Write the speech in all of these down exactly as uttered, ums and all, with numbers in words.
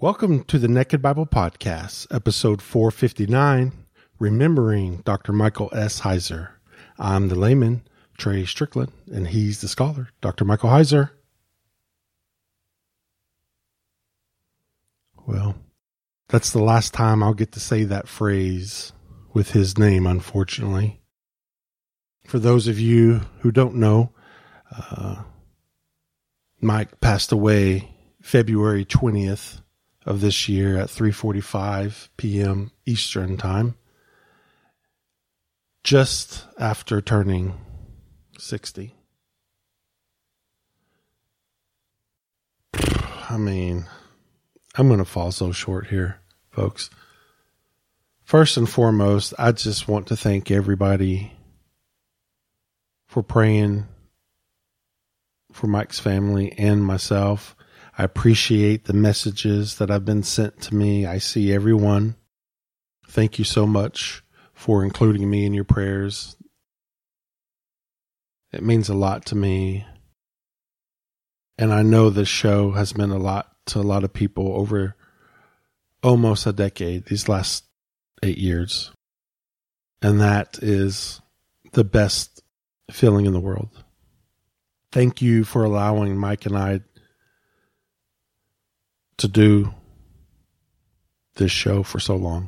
Welcome to the Naked Bible Podcast, episode four fifty-nine, Remembering Doctor Michael S. Heiser. I'm the layman, Trey Strickland, and he's the scholar, Doctor Michael Heiser. Well, that's the last time I'll get to say that phrase with his name, unfortunately. For those of you who don't know, uh, Mike passed away February twentieth of this year at three forty-five p.m. Eastern Time, just after turning sixty. I mean, I'm going to fall so short here, folks. First and foremost, I just want to thank everybody for praying for Mike's family and myself. I appreciate the messages that have been sent to me. I see everyone. Thank you so much for including me in your prayers. It means a lot to me. And I know this show has meant a lot to a lot of people over almost a decade, these last eight years. And that is the best feeling in the world. Thank you for allowing Mike and I to do this show for so long.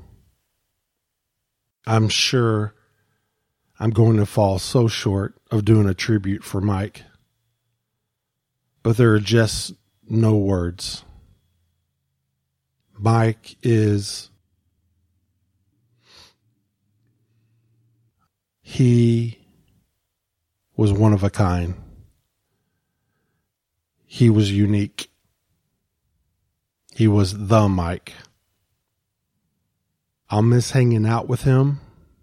I'm sure I'm going to fall so short of doing a tribute for Mike, but there are just no words. Mike is, he was one of a kind. He was unique. He was the Mike. I'll miss hanging out with him.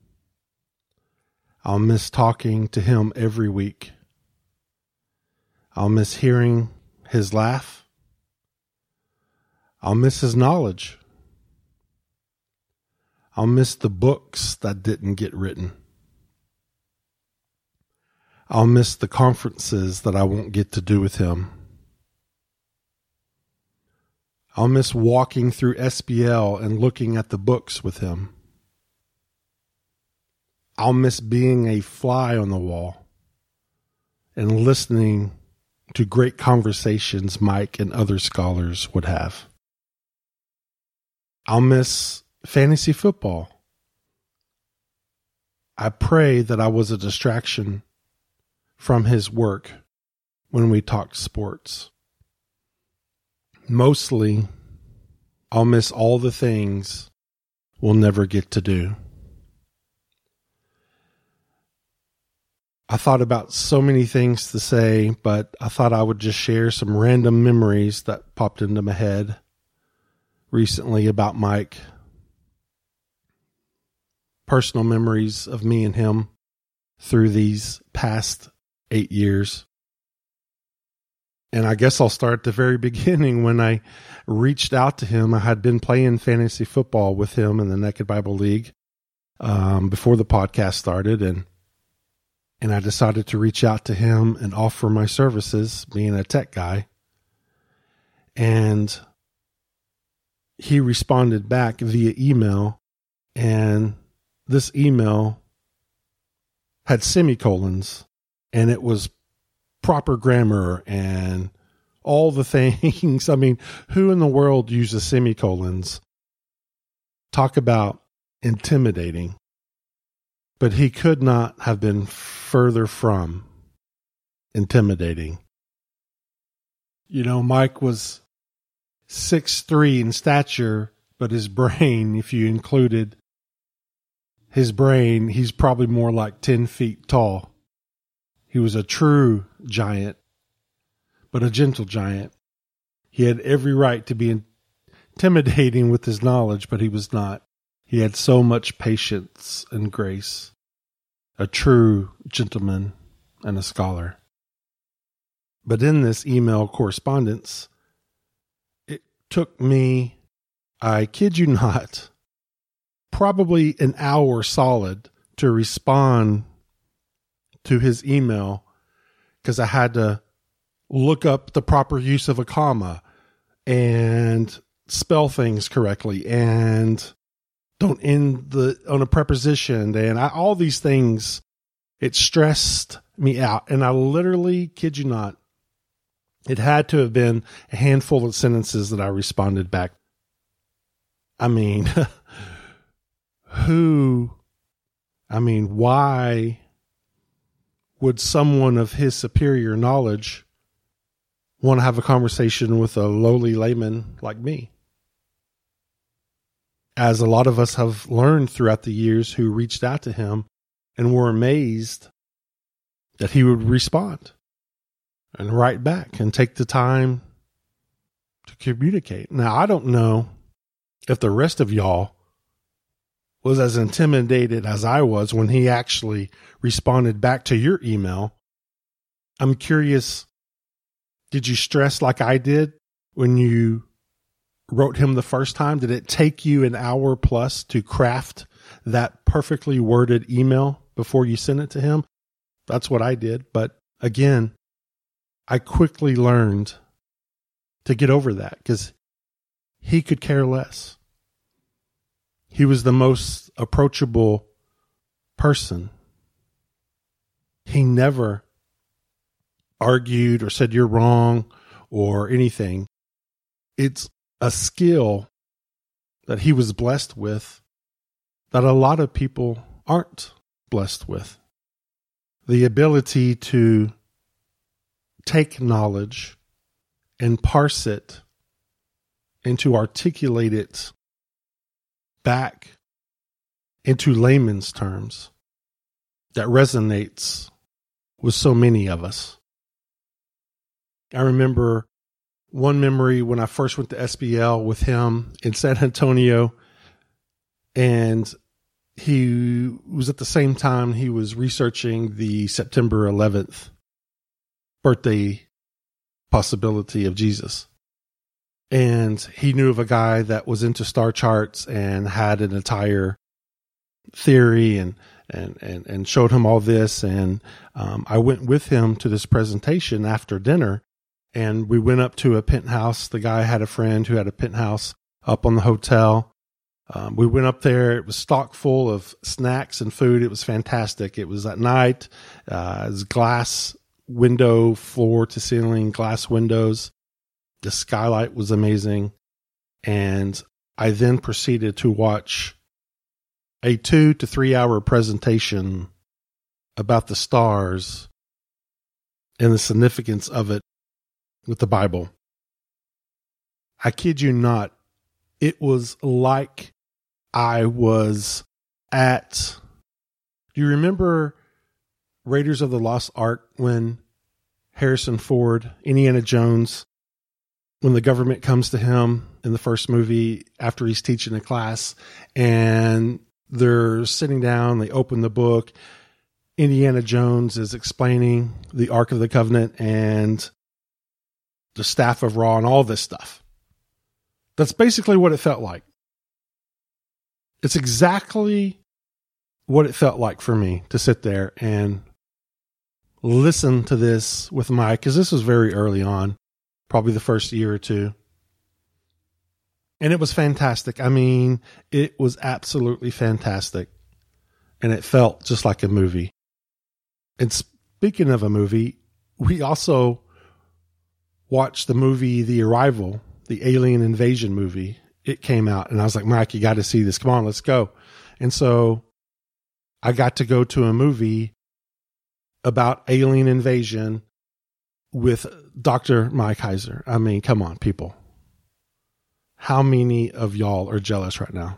I'll miss talking to him every week. I'll miss hearing his laugh. I'll miss his knowledge. I'll miss the books that didn't get written. I'll miss the conferences that I won't get to do with him. I'll miss walking through S B L and looking at the books with him. I'll miss being a fly on the wall and listening to great conversations Mike and other scholars would have. I'll miss fantasy football. I pray that I was a distraction from his work when we talked sports. Mostly, I'll miss all the things we'll never get to do. I thought about so many things to say, but I thought I would just share some random memories that popped into my head recently about Mike. Personal memories of me and him through these past eight years. And I guess I'll start at the very beginning. When I reached out to him, I had been playing fantasy football with him in the Naked Bible League um, before the podcast started. And and I decided to reach out to him and offer my services, being a tech guy. And he responded back via email. And this email had semicolons. And it was proper grammar and all the things. I mean, who in the world uses semicolons? Talk about intimidating. But he could not have been further from intimidating. You know, Mike was six three in stature, but his brain, if you included his brain, he's probably more like ten feet tall. He was a true giant, but a gentle giant. He had every right to be intimidating with his knowledge, but he was not. He had so much patience and grace. A true gentleman and a scholar. But in this email correspondence, it took me, I kid you not, probably an hour solid to respond to his email, because I had to look up the proper use of a comma and spell things correctly and don't end the on a preposition. And I, all these things, it stressed me out. And I literally, kid you not, it had to have been a handful of sentences that I responded back. I mean, who, I mean, why would someone of his superior knowledge want to have a conversation with a lowly layman like me? As a lot of us have learned throughout the years who reached out to him and were amazed that he would respond and write back and take the time to communicate. Now, I don't know if the rest of y'all was as intimidated as I was when he actually responded back to your email. I'm curious, did you stress like I did when you wrote him the first time? Did it take you an hour plus to craft that perfectly worded email before you sent it to him? That's what I did. But again, I quickly learned to get over that because he could care less. He was the most approachable person. He never argued or said you're wrong or anything. It's a skill that he was blessed with that a lot of people aren't blessed with. The ability to take knowledge and parse it and to articulate it back into layman's terms that resonates with so many of us. I remember one memory when I first went to S B L with him in San Antonio, and he was at the same time he was researching the September eleventh birthday possibility of Jesus. And he knew of a guy that was into star charts and had an entire theory and and and, and showed him all this. And um, I went with him to this presentation after dinner, and we went up to a penthouse. The guy had a friend who had a penthouse up on the hotel. Um, we went up there. It was stock full of snacks and food. It was fantastic. It was at night. Uh, it was glass window, floor to ceiling, glass windows. The skylight was amazing. And I then proceeded to watch a two to three hour presentation about the stars and the significance of it with the Bible. I kid you not. It was like I was at, do you remember Raiders of the Lost Ark when Harrison Ford, Indiana Jones, when the government comes to him in the first movie after he's teaching a class and they're sitting down, they open the book, Indiana Jones is explaining the Ark of the Covenant and the Staff of Ra and all this stuff. That's basically what it felt like. It's exactly what it felt like for me to sit there and listen to this with Mike, because this was very early on, probably the first year or two. And it was fantastic. I mean, it was absolutely fantastic. And it felt just like a movie. And speaking of a movie, we also watched the movie The Arrival, the alien invasion movie. It came out and I was like, Mike, you got to see this. Come on, let's go. And so I got to go to a movie about alien invasion with Doctor Mike Heiser. I mean, come on, people. How many of y'all are jealous right now?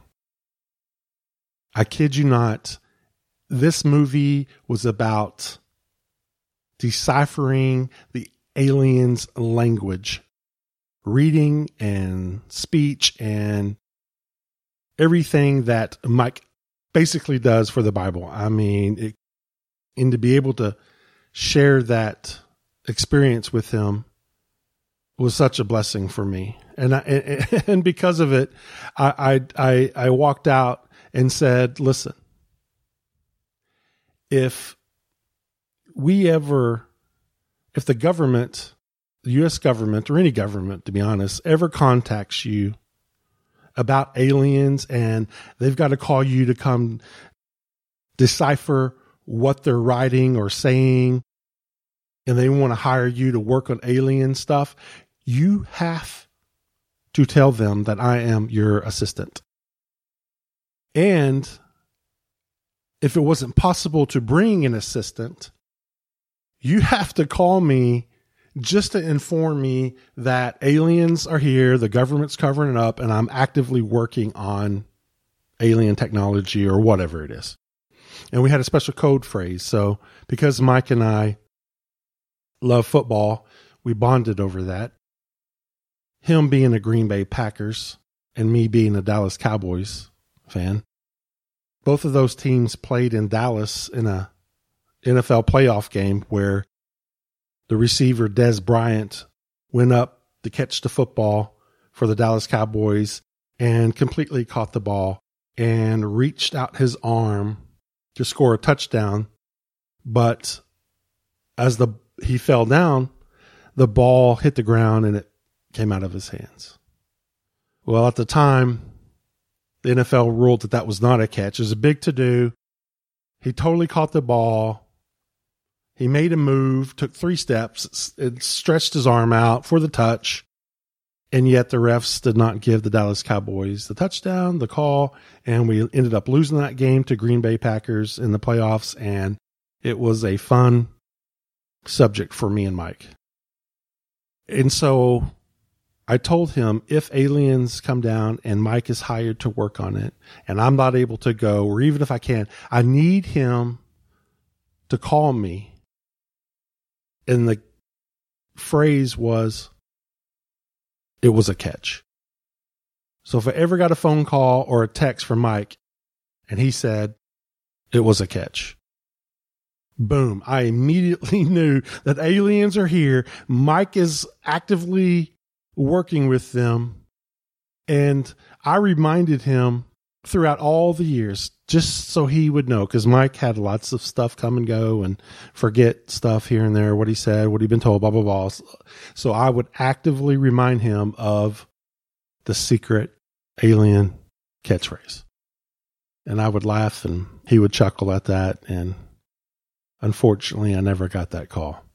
I kid you not. This movie was about deciphering the aliens' language, reading and speech and everything that Mike basically does for the Bible. I mean, it, and to be able to share that experience with him was such a blessing for me. And I, and, and because of it, I, I, I walked out and said, listen, if we ever, if the government, the U S government or any government, to be honest, ever contacts you about aliens, and they've got to call you to come decipher what they're writing or saying, and they want to hire you to work on alien stuff, you have to tell them that I am your assistant. And if it wasn't possible to bring an assistant, you have to call me just to inform me that aliens are here, the government's covering it up, and I'm actively working on alien technology or whatever it is. And we had a special code phrase. So because Mike and I love football, we bonded over that. Him being a Green Bay Packers and me being a Dallas Cowboys fan. Both of those teams played in Dallas in a N F L playoff game where the receiver Dez Bryant went up to catch the football for the Dallas Cowboys and completely caught the ball and reached out his arm to score a touchdown. But as the he fell down, the ball hit the ground and it came out of his hands. Well, at the time, the N F L ruled that that was not a catch. It was a big to-do. He totally caught the ball. He made a move, took three steps, and stretched his arm out for the touch. And yet the refs did not give the Dallas Cowboys the touchdown, the call, and we ended up losing that game to Green Bay Packers in the playoffs. And it was a fun subject for me and Mike. And so I told him, if aliens come down and Mike is hired to work on it and I'm not able to go, or even if I can, I need him to call me. And the phrase was, it was a catch. So if I ever got a phone call or a text from Mike and he said, it was a catch, boom, I immediately knew that aliens are here. Mike is actively working with them. And I reminded him throughout all the years, just so he would know, because Mike had lots of stuff come and go and forget stuff here and there, what he said, what he'd been told, blah, blah, blah. So I would actively remind him of the secret alien catchphrase. And I would laugh and he would chuckle at that. And unfortunately, I never got that call.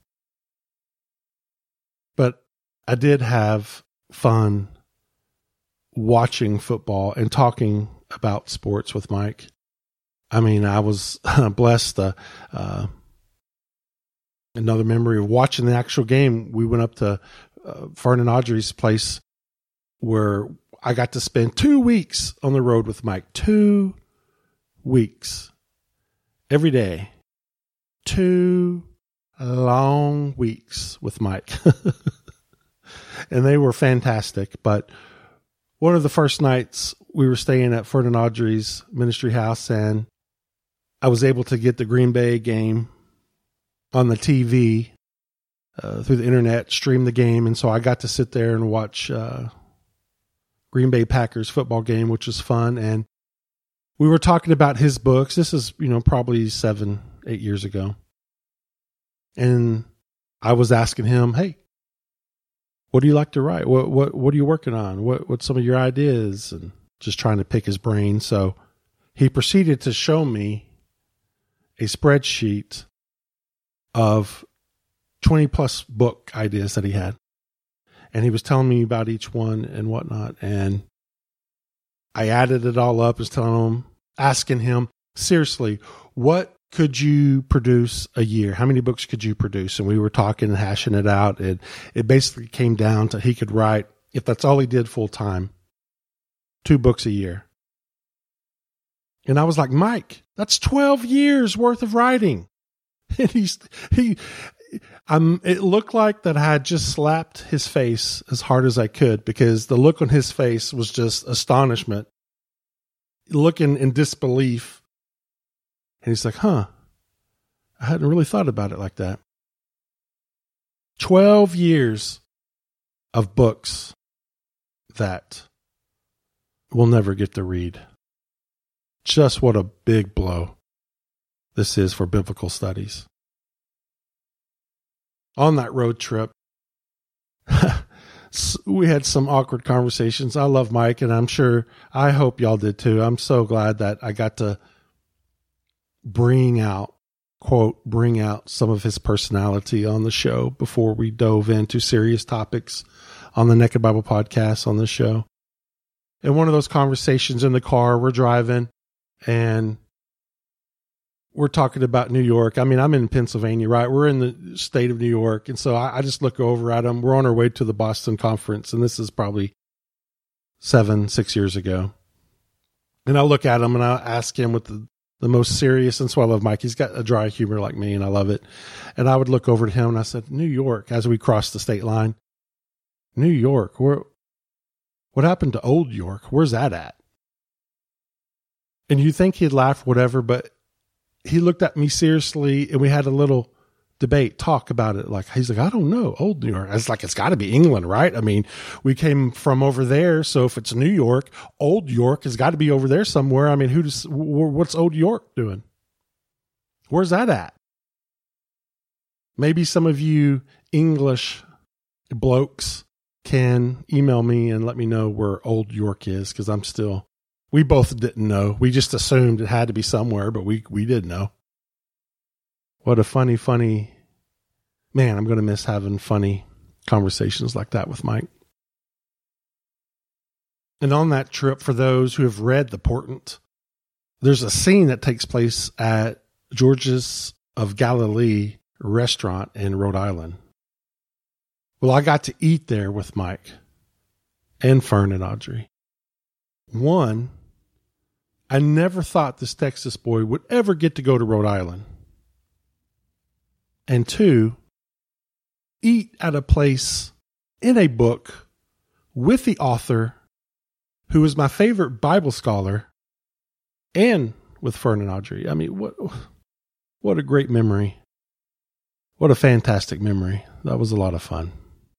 But I did have fun watching football and talking about sports with Mike. I mean, I was blessed. Uh, uh, another memory of watching the actual game. We went up to uh, Vernon Audrey's place where I got to spend two weeks on the road with Mike. Two weeks. Every day. Two long weeks with Mike. And they were fantastic. But one of the first nights we were staying at Vernon Audrey's ministry house, and I was able to get the Green Bay game on the T V uh, through the internet, stream the game. And so I got to sit there and watch uh, Green Bay Packers football game, which was fun. And we were talking about his books. This is, you know, probably seven, eight years ago. And I was asking him, hey, what do you like to write? What what what are you working on? What what's some of your ideas? And just trying to pick his brain. So he proceeded to show me a spreadsheet of twenty plus book ideas that he had. And he was telling me about each one and whatnot. And I added it all up, was telling him, asking him, seriously, what could you produce a year? How many books could you produce? And we were talking and hashing it out. And it basically came down to he could write, if that's all he did full time, two books a year. And I was like, Mike, that's twelve years worth of writing. And he's, he, um, it looked like that I had just slapped his face as hard as I could, because the look on his face was just astonishment, looking in disbelief. And he's like, huh, I hadn't really thought about it like that. twelve years of books that we'll never get to read. Just what a big blow this is for biblical studies. On that road trip, we had some awkward conversations. I love Mike, and I'm sure, I hope y'all did too. I'm so glad that I got to bring out, quote, bring out some of his personality on the show before we dove into serious topics on the Naked Bible Podcast on this show. In one of those conversations in the car, we're driving and we're talking about New York. I mean, I'm in Pennsylvania, right? We're in the state of New York. And so I, I just look over at him. We're on our way to the Boston conference. And this is probably seven, six years ago. And I look at him and I ask him with the, the most serious, and so I love Mike. He's got a dry humor like me and I love it. And I would look over to him and I said, New York, as we crossed the state line, New York, where, what happened to Old York? Where's that at? And you think he'd laugh, whatever, but he looked at me seriously and we had a little debate, talk about it. Like, he's like, I don't know. Old New York. I was like, it's got to be England, right? I mean, we came from over there. So if it's New York, Old York has got to be over there somewhere. I mean, who does, what's Old York doing? Where's that at? Maybe some of you English blokes can email me and let me know where Old York is. Cause I'm still, we both didn't know. We just assumed it had to be somewhere, but we, we did know. What a funny, funny, man, I'm going to miss having funny conversations like that with Mike. And on that trip, for those who have read The Portent, there's a scene that takes place at George's of Galilee restaurant in Rhode Island. Well, I got to eat there with Mike and Fern and Audrey. One, I never thought this Texas boy would ever get to go to Rhode Island. And two, eat at a place in a book with the author who is my favorite Bible scholar and with Fern and Audrey. I mean, what, what a great memory. What a fantastic memory. That was a lot of fun.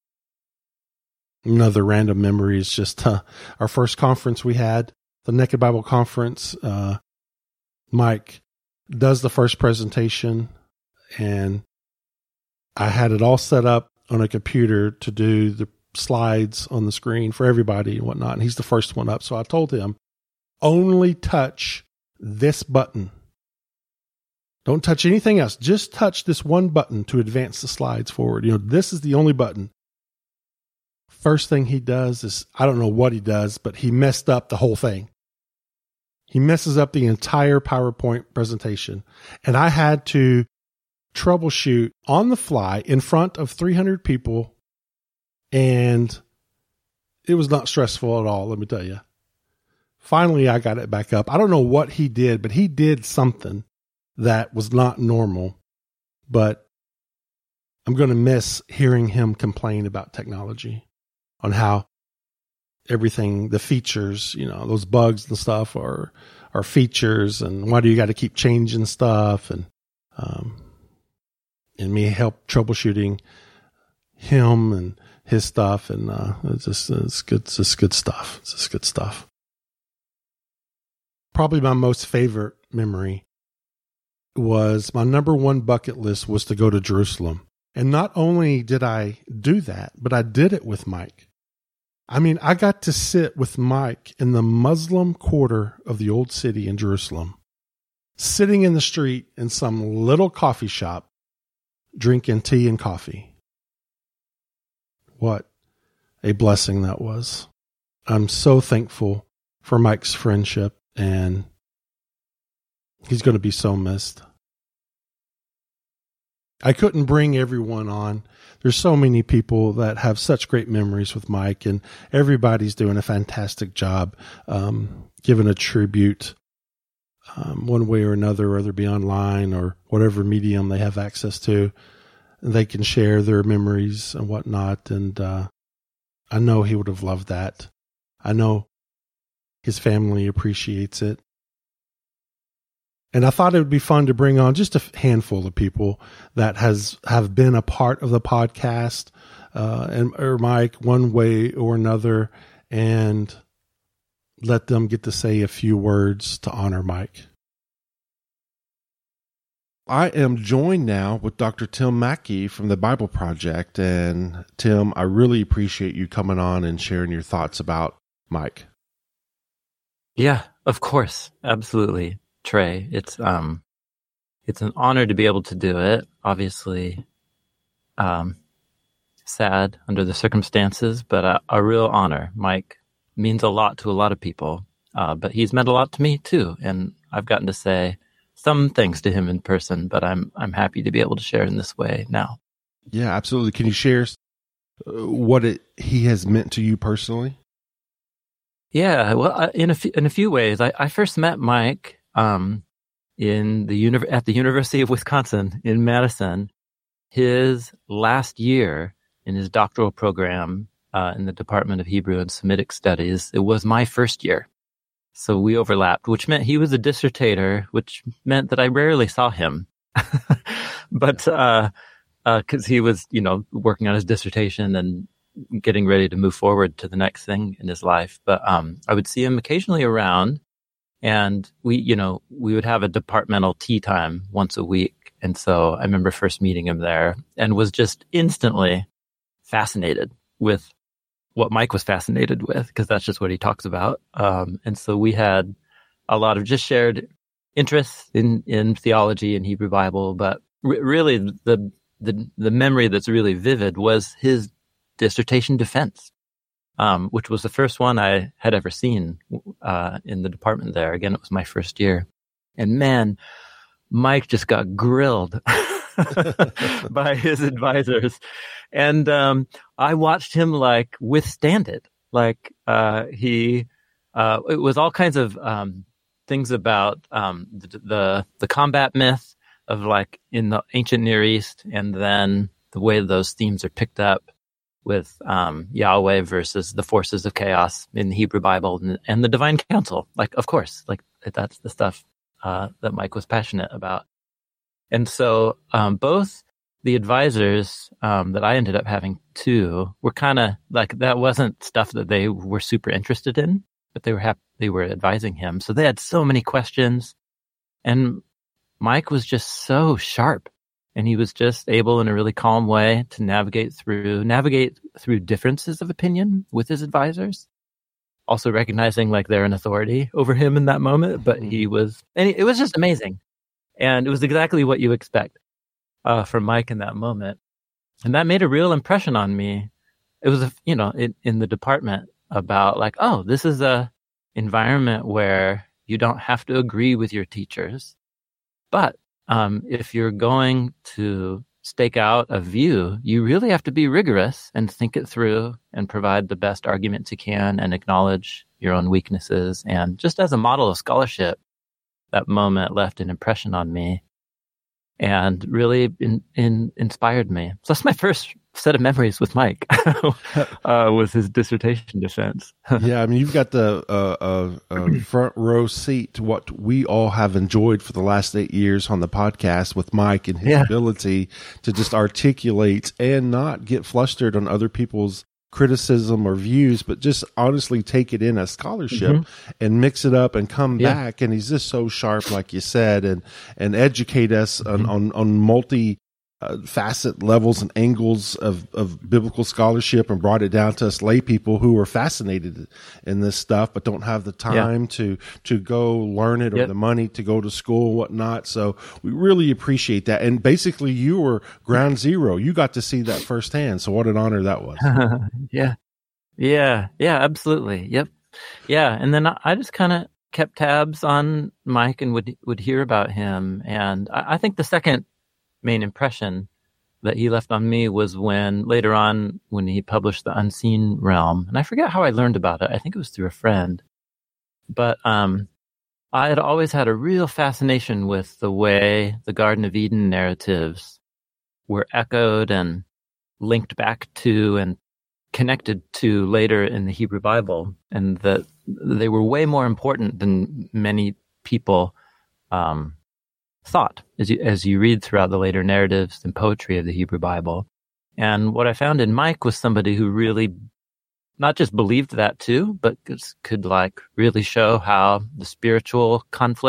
Another random memory is just uh, our first conference we had, the Naked Bible Conference. Uh, Mike does the first presentation, and I had it all set up on a computer to do the slides on the screen for everybody and whatnot. And he's the first one up. So I told him, only touch this button. Don't touch anything else. Just touch this one button to advance the slides forward. You know, this is the only button. First thing he does is, I don't know what he does, but he messed up the whole thing. He messes up the entire PowerPoint presentation. And I had to troubleshoot on the fly in front of three hundred people. And it was not stressful at all, let me tell you. Finally, I got it back up. I don't know what he did, but he did something that was not normal. But I'm going to miss hearing him complain about technology, on how everything, the features, you know, those bugs and stuff are, are features, and why do you got to keep changing stuff, and, um, and me help troubleshooting him and his stuff. And, uh, it's just, it's good. It's just good stuff. It's just good stuff. Probably my most favorite memory was, my number one bucket list was to go to Jerusalem. And not only did I do that, but I did it with Mike. I mean, I got to sit with Mike in the Muslim quarter of the old city in Jerusalem, sitting in the street in some little coffee shop, drinking tea and coffee. What a blessing that was. I'm so thankful for Mike's friendship, and he's going to be so missed. I couldn't bring everyone on. There's so many people that have such great memories with Mike, and everybody's doing a fantastic job, um, giving a tribute, um, one way or another, whether it be online or whatever medium they have access to. They can share their memories and whatnot. And, uh, I know he would have loved that. I know his family appreciates it. And I thought it would be fun to bring on just a handful of people that has have been a part of the podcast, uh, and or Mike one way or another, and let them get to say a few words to honor Mike. I am joined now with Doctor Tim Mackie from the Bible Project. And Tim, I really appreciate you coming on and sharing your thoughts about Mike. Yeah, of course. Absolutely, Trey. It's um it's an honor to be able to do it. Obviously, um sad under the circumstances, but a, a real honor. Mike means a lot to a lot of people, uh, but he's meant a lot to me too. And I've gotten to say some things to him in person, but I'm I'm happy to be able to share in this way now. Yeah, absolutely. Can you share what it he has meant to you personally? Yeah, well, I, in a few, in a few ways, I, I first met Mike um, in the uni- at the University of Wisconsin in Madison. His last year in his doctoral program uh, in the Department of Hebrew and Semitic Studies, it was my first year. So we overlapped, which meant he was a dissertator, which meant that I rarely saw him. But uh, uh, 'cause he was, you know, working on his dissertation and getting ready to move forward to the next thing in his life. But um, I would see him occasionally around, and we, you know, we would have a departmental tea time once a week. And so I remember first meeting him there and was just instantly fascinated with what Mike was fascinated with, because that's just what he talks about. Um, and so we had a lot of just shared interests in, in theology and Hebrew Bible. But re- really the, the, the memory that's really vivid was his dissertation defense, um, which was the first one I had ever seen uh, in the department there. Again, it was my first year. And man, Mike just got grilled by his advisors. And um, I watched him like withstand it. Like uh, he, uh, it was all kinds of um, things about um, the, the the combat myth of like in the ancient Near East, and then the way those themes are picked up with um, Yahweh versus the forces of chaos in the Hebrew Bible, and, and the divine council. Like, of course, like that's the stuff uh, that Mike was passionate about. And so um, both the advisors um, that I ended up having too were kind of like, that wasn't stuff that they were super interested in, but they were happy, they were advising him. So they had so many questions, and Mike was just so sharp. And he was just able in a really calm way to navigate through, navigate through differences of opinion with his advisors. Also recognizing like they're an authority over him in that moment, but he was, and it was just amazing. And it was exactly what you expect uh, from Mike in that moment. And that made a real impression on me. It was, a, you know, in, in the department about like, oh, this is a environment where you don't have to agree with your teachers, but Um, if you're going to stake out a view, you really have to be rigorous and think it through and provide the best arguments you can and acknowledge your own weaknesses. And just as a model of scholarship, that moment left an impression on me and really in, in, inspired me. So that's my first set of memories with Mike, uh, was his dissertation defense. Yeah, I mean, you've got the uh, uh, uh, front row seat to what we all have enjoyed for the last eight years on the podcast with Mike and his yeah. ability to just articulate and not get flustered on other people's criticism or views, but just honestly take it in as scholarship mm-hmm. and mix it up and come yeah. back. And he's just so sharp, like you said, and and educate us mm-hmm. on, on, on multi Uh, facet levels and angles of, of biblical scholarship, and brought it down to us lay people who are fascinated in this stuff, but don't have the time yeah. to, to go learn it or yep. the money to go to school and whatnot. So we really appreciate that. And basically you were ground zero. You got to see that firsthand. So what an honor that was. yeah. Yeah. Yeah, absolutely. Yep. Yeah. And then I just kind of kept tabs on Mike and would, would hear about him. And I, I think the second main impression that he left on me was when later on when he published The Unseen Realm, and I forget how I learned about it. I think it was through a friend, but um, I had always had a real fascination with the way the Garden of Eden narratives were echoed and linked back to and connected to later in the Hebrew Bible, and that they were way more important than many people um, thought as you, as you read throughout the later narratives and poetry of the Hebrew Bible. And what I found in Mike was somebody who really not just believed that too, but could, could like really show how the spiritual conflict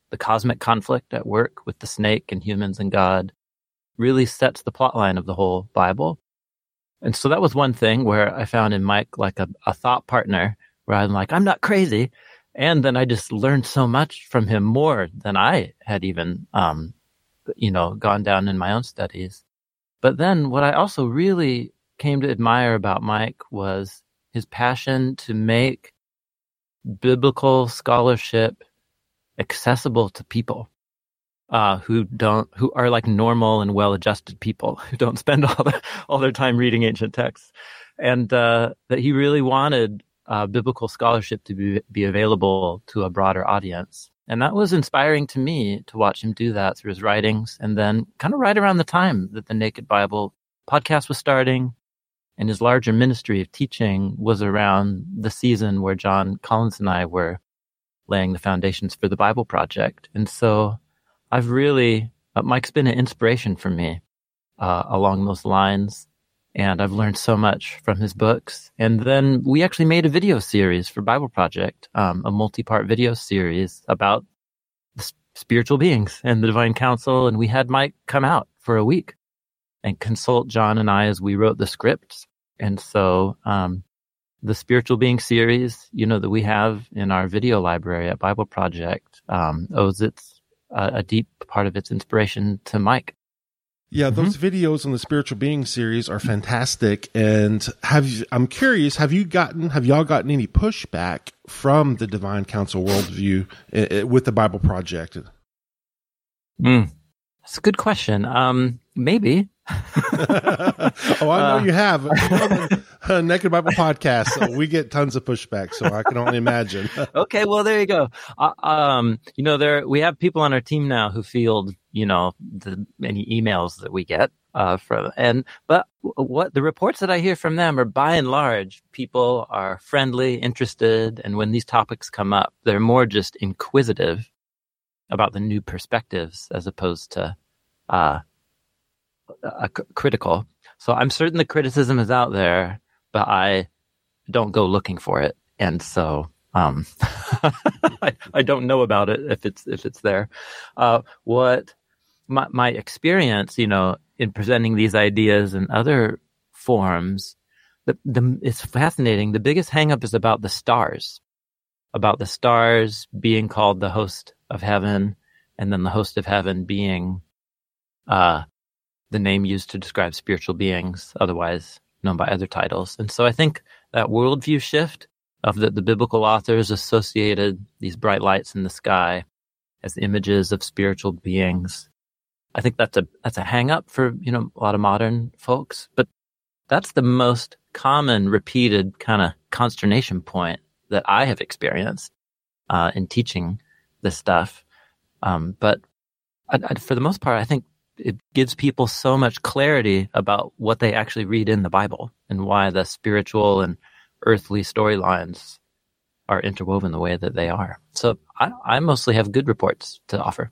the cosmic conflict at work with the snake and humans and God, really sets the plot line of the whole Bible. And so that was one thing where I found in Mike like a, a thought partner where I'm like, I'm not crazy. And then I just learned so much from him, more than I had even, um, you know, gone down in my own studies. But then what I also really came to admire about Mike was his passion to make biblical scholarship accessible to people uh, who don't, who are like normal and well-adjusted people who don't spend all their, all their time reading ancient texts. And uh, that he really wanted uh, biblical scholarship to be, be available to a broader audience. And that was inspiring to me to watch him do that through his writings. And then kind of right around the time that the Naked Bible podcast was starting and his larger ministry of teaching was around the season where John Collins and I were laying the foundations for the Bible Project. And so I've really, uh, Mike's been an inspiration for me uh, along those lines. And I've learned so much from his books. And then we actually made a video series for Bible Project, um, a multi-part video series about the spiritual beings and the divine council. And we had Mike come out for a week and consult John and I as we wrote the scripts. And so um, the spiritual being series, you know, that we have in our video library at Bible Project um, owes its uh, a deep part of its inspiration to Mike. Yeah, those mm-hmm. videos on the spiritual being series are fantastic. And have you, I'm curious, have you gotten, have y'all gotten any pushback from the Divine Council worldview uh, uh, with the Bible Project? Mm, that's a good question. Um, maybe. Oh, I know uh, you have. Uh, Naked Bible Podcast, so we get tons of pushback, so I can only imagine. Okay, well, there you go. Uh, um, you know, there we have people on our team now who field, you know, the many emails that we get uh, from, and but what the reports that I hear from them are, by and large, people are friendly, interested, and when these topics come up, they're more just inquisitive about the new perspectives as opposed to uh, uh, c- critical. So I'm certain the criticism is out there, but I don't go looking for it, and so um, I, I don't know about it if it's if it's there. Uh, what my my experience, you know, in presenting these ideas in other forms, the, the it's fascinating. The biggest hangup is about the stars, about the stars being called the host of heaven, and then the host of heaven being uh, the name used to describe spiritual beings, otherwise known by other titles. And so I think that worldview shift of the, the biblical authors associated these bright lights in the sky as images of spiritual beings. I think that's a that's a hang up for, you know, a lot of modern folks, but that's the most common repeated kind of consternation point that I have experienced uh, in teaching this stuff. Um, but I, I, for the most part, I think it gives people so much clarity about what they actually read in the Bible and why the spiritual and earthly storylines are interwoven the way that they are. So I, I mostly have good reports to offer.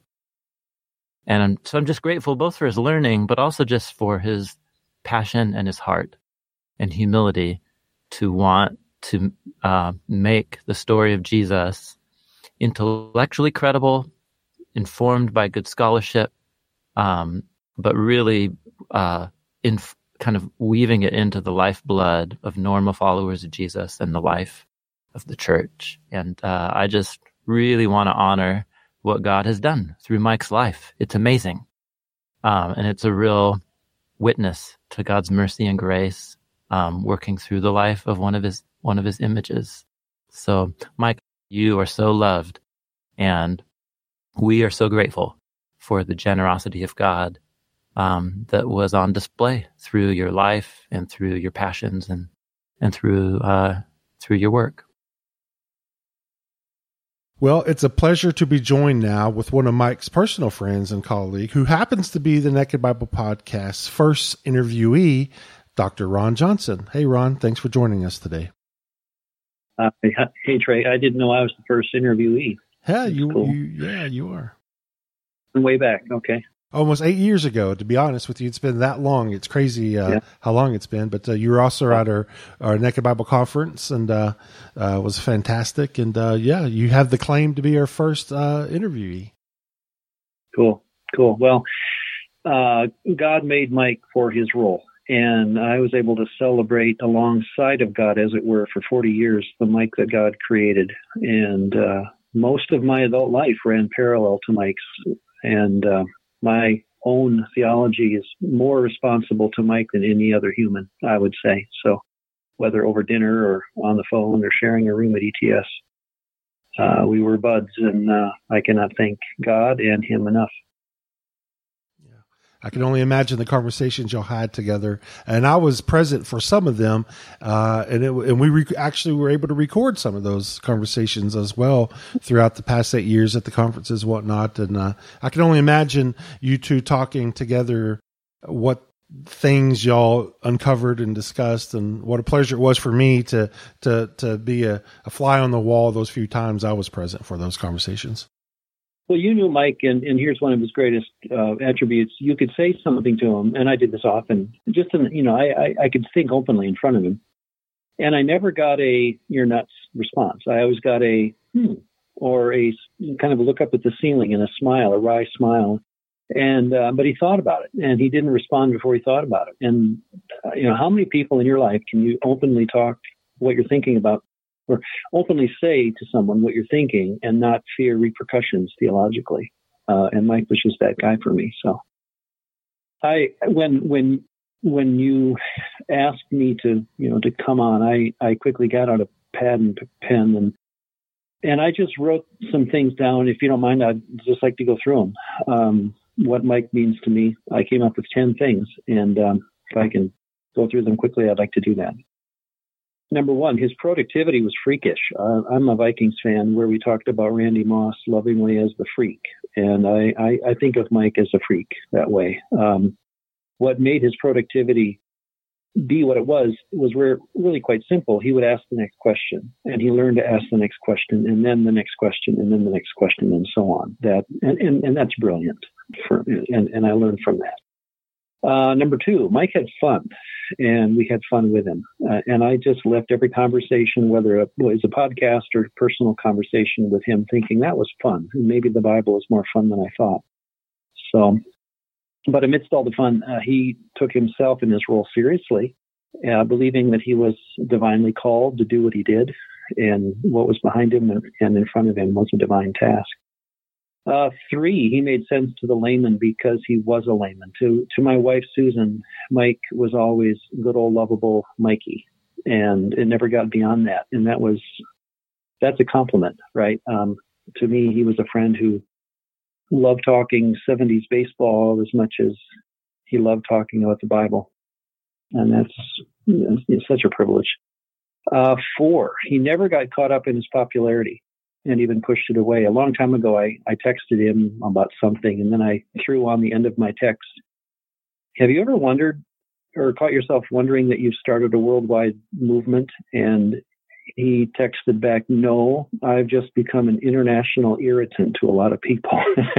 And I'm, so I'm just grateful both for his learning, but also just for his passion and his heart and humility to want to uh, make the story of Jesus intellectually credible, informed by good scholarship, Um, but really, uh, in f- kind of weaving it into the lifeblood of normal followers of Jesus and the life of the church. And uh, I just really want to honor what God has done through Mike's life. It's amazing. Um, and it's a real witness to God's mercy and grace, um, working through the life of one of his, one of his images. So, Mike, you are so loved, and we are so grateful for the generosity of God um, that was on display through your life and through your passions and and through uh, through your work. Well, it's a pleasure to be joined now with one of Mike's personal friends and colleague, who happens to be the Naked Bible Podcast's first interviewee, Doctor Ron Johnson. Hey, Ron, thanks for joining us today. Uh, hey, Trey, I didn't know I was the first interviewee. Yeah, you, cool. you, yeah, you are. Way back, okay. Almost eight years ago, to be honest with you. It's been that long. It's crazy uh, yeah. how long it's been. But uh, you were also at our, our Naked Bible conference, and uh, uh, was fantastic. And uh, yeah, you have the claim to be our first uh, interviewee. Cool. Cool. Well, uh, God made Mike for his role. And I was able to celebrate alongside of God, as it were, for forty years, the Mike that God created. And uh, most of my adult life ran parallel to Mike's. And uh, my own theology is more responsible to Mike than any other human, I would say. So whether over dinner or on the phone or sharing a room at E T S, uh, we were buds. And uh, I cannot thank God and him enough. I can only imagine the conversations y'all had together, and I was present for some of them, uh, and it, and we rec- actually were able to record some of those conversations as well throughout the past eight years at the conferences and whatnot. And uh, I can only imagine you two talking together, what things y'all uncovered and discussed, and what a pleasure it was for me to to to be a, a fly on the wall those few times I was present for those conversations. Well, you knew Mike, and, and here's one of his greatest uh, attributes. You could say something to him, and I did this often. Just, in, you know, I, I, I could think openly in front of him, and I never got a "you're nuts" response. I always got a "hmm," or a kind of a look up at the ceiling and a smile, a wry smile. And uh, but he thought about it, and he didn't respond before he thought about it. And uh, you know, how many people in your life can you openly talk what you're thinking about, or openly say to someone what you're thinking and not fear repercussions theologically? Uh, and Mike was just that guy for me. So I, when, when, when you asked me to, you know, to come on, I, I quickly got out a pad and pen, and, and I just wrote some things down. If you don't mind, I'd just like to go through them. Um, what Mike means to me. I came up with ten things, and um, if I can go through them quickly, I'd like to do that. Number one, his productivity was freakish. Uh, I'm a Vikings fan, where we talked about Randy Moss lovingly as the freak. And I, I, I think of Mike as a freak that way. Um, what made his productivity be what it was, was re- really quite simple. He would ask the next question, and he learned to ask the next question, and then the next question, and then the next question, and so on. That, and, and, and that's brilliant. For, and, and I learned from that. Uh, number two, Mike had fun, and we had fun with him. Uh, and I just left every conversation, whether it was a podcast or personal conversation with him, thinking that was fun. And maybe the Bible is more fun than I thought. So, but amidst all the fun, uh, he took himself and his role seriously, uh, believing that he was divinely called to do what he did, and what was behind him and in front of him was a divine task. Uh, three, he made sense to the layman because he was a layman. To to my wife, Susan, Mike was always good old lovable Mikey, and it never got beyond that. And that was, that's a compliment, right? Um, to me, he was a friend who loved talking seventies baseball as much as he loved talking about the Bible. And that's, it's such a privilege. Uh, four, he never got caught up in his popularity and even pushed it away. A long time ago, I, I texted him about something, and then I threw on the end of my text, have you ever wondered or caught yourself wondering that you've started a worldwide movement? And he texted back, no, I've just become an international irritant to a lot of people.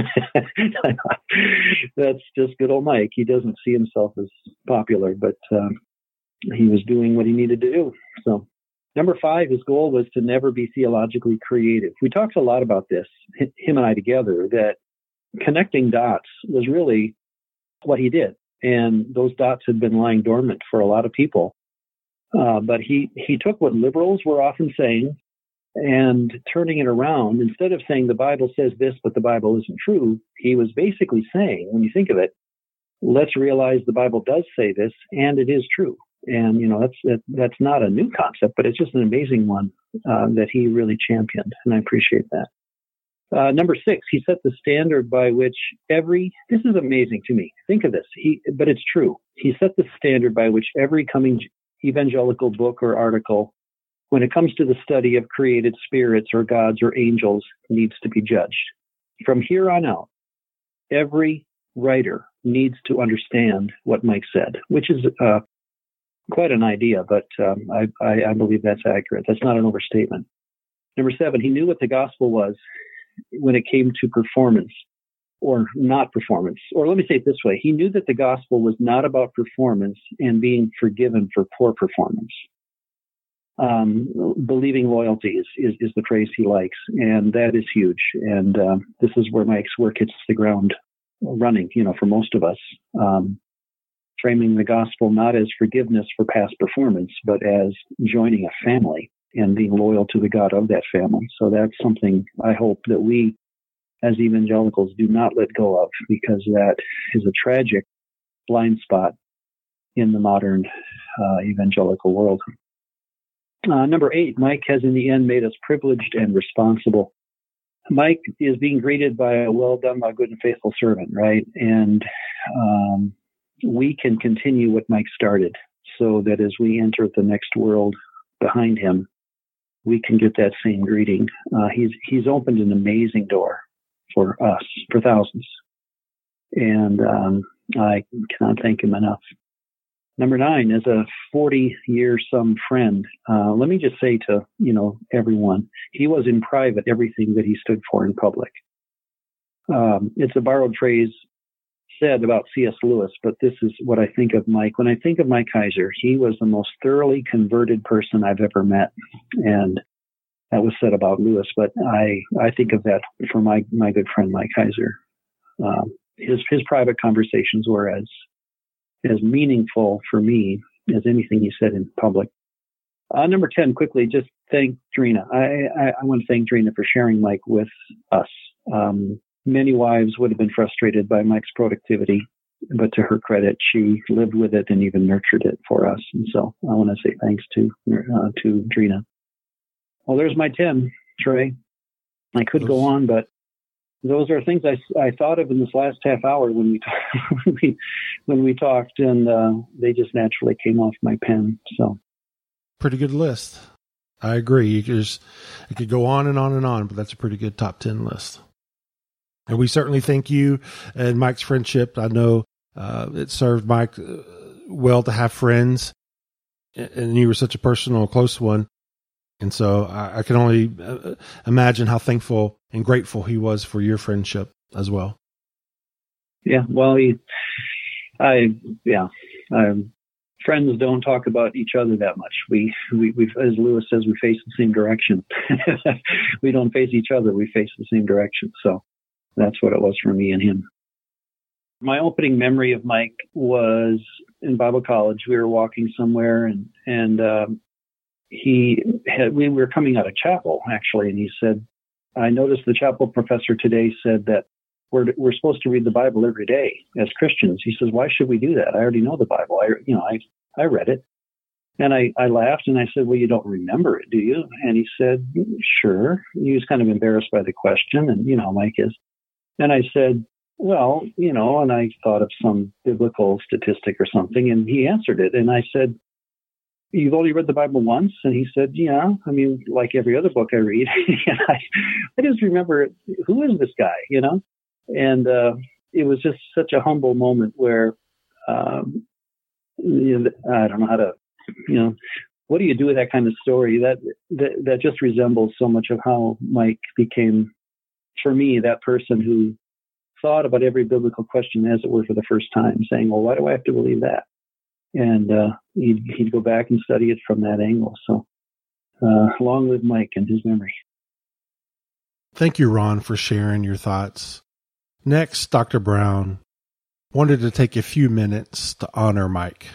That's just good old Mike. He doesn't see himself as popular, but uh, he was doing what he needed to do. So, number five, his goal was to never be theologically creative. We talked a lot about this, him and I together, that connecting dots was really what he did. And those dots had been lying dormant for a lot of people. Uh, but he, he took what liberals were often saying and turning it around. Instead of saying the Bible says this, but the Bible isn't true, he was basically saying, when you think of it, let's realize the Bible does say this, and it is true. And, you know, that's that, that's not a new concept, but it's just an amazing one uh, that he really championed, and I appreciate that. Uh, number six, he set the standard by which every, this is amazing to me, think of this, he, but it's true. He set the standard by which every coming evangelical book or article, when it comes to the study of created spirits or gods or angels, needs to be judged. From here on out, every writer needs to understand what Mike said, which is uh, quite an idea, but um, I, I, I believe that's accurate. That's not an overstatement. Number seven, he knew what the gospel was when it came to performance or not performance. Or let me say it this way. He knew that the gospel was not about performance and being forgiven for poor performance. Um, believing loyalty is, is, is the phrase he likes, and that is huge. And um, this is where Mike's work hits the ground running, you know, for most of us, um, framing the gospel not as forgiveness for past performance, but as joining a family and being loyal to the God of that family. So that's something I hope that we as evangelicals do not let go of, because that is a tragic blind spot in the modern uh, evangelical world. Uh, number eight, Mike has in the end made us privileged and responsible. Mike is being greeted by a well done, my good and faithful servant, right? And um, we can continue what Mike started, so that as we enter the next world behind him, we can get that same greeting. Uh, he's he's opened an amazing door for us, for thousands. And um, I cannot thank him enough. Number nine, as a forty-year-some friend, uh, let me just say to, you know, everyone, he was in private everything that he stood for in public. Um, it's a borrowed phrase said about C S Lewis, but this is what I think of Mike. When I think of Mike Heiser, he was the most thoroughly converted person I've ever met. And that was said about Lewis, but I, I think of that for my, my good friend, Mike Heiser. Um, his, his private conversations were as, as meaningful for me as anything he said in public. Uh, number ten, quickly, just thank Drina. I, I, I want to thank Drina for sharing Mike with us. Um, many wives would have been frustrated by Mike's productivity, but to her credit, she lived with it and even nurtured it for us. And so I want to say thanks to, uh, to Drina. Well, there's my ten, Trey. I could those, go on, but those are things I, I thought of in this last half hour when we when we, when we talked, and uh, they just naturally came off my pen. So, pretty good list. I agree. You could just, it could go on and on and on, but that's a pretty good top ten list. And we certainly thank you and Mike's friendship. I know uh, it served Mike well to have friends, and you were such a personal, close one. And so I, I can only uh, imagine how thankful and grateful he was for your friendship as well. Yeah, well, he, I, yeah, um, friends don't talk about each other that much. We, we, we, as Lewis says, we face the same direction. We don't face each other; we face the same direction. So that's what it was for me and him. My opening memory of Mike was in Bible college. We were walking somewhere, and and. Um, He had, we were coming out of chapel, actually, and he said, I noticed the chapel professor today said that we're, we're supposed to read the Bible every day as Christians. He says, why should we do that? I already know the Bible. I, you know, I, I read it. And I, I laughed and I said, well, you don't remember it, do you? And he said, sure. He was kind of embarrassed by the question, and, you know, Mike is. And I said, well, you know, and I thought of some biblical statistic or something, and he answered it. And I said, you've only read the Bible once? And he said, yeah, I mean, like every other book I read. And I, I just remember, who is this guy, you know? And uh, it was just such a humble moment where, um, you know, I don't know how to, you know, what do you do with that kind of story? That, that, that just resembles so much of how Mike became, for me, that person who thought about every biblical question, as it were, for the first time, saying, well, why do I have to believe that? And uh, he'd, he'd go back and study it from that angle. So uh, long live Mike and his memory. Thank you, Ron, for sharing your thoughts. Next, Doctor Brown wanted to take a few minutes to honor Mike.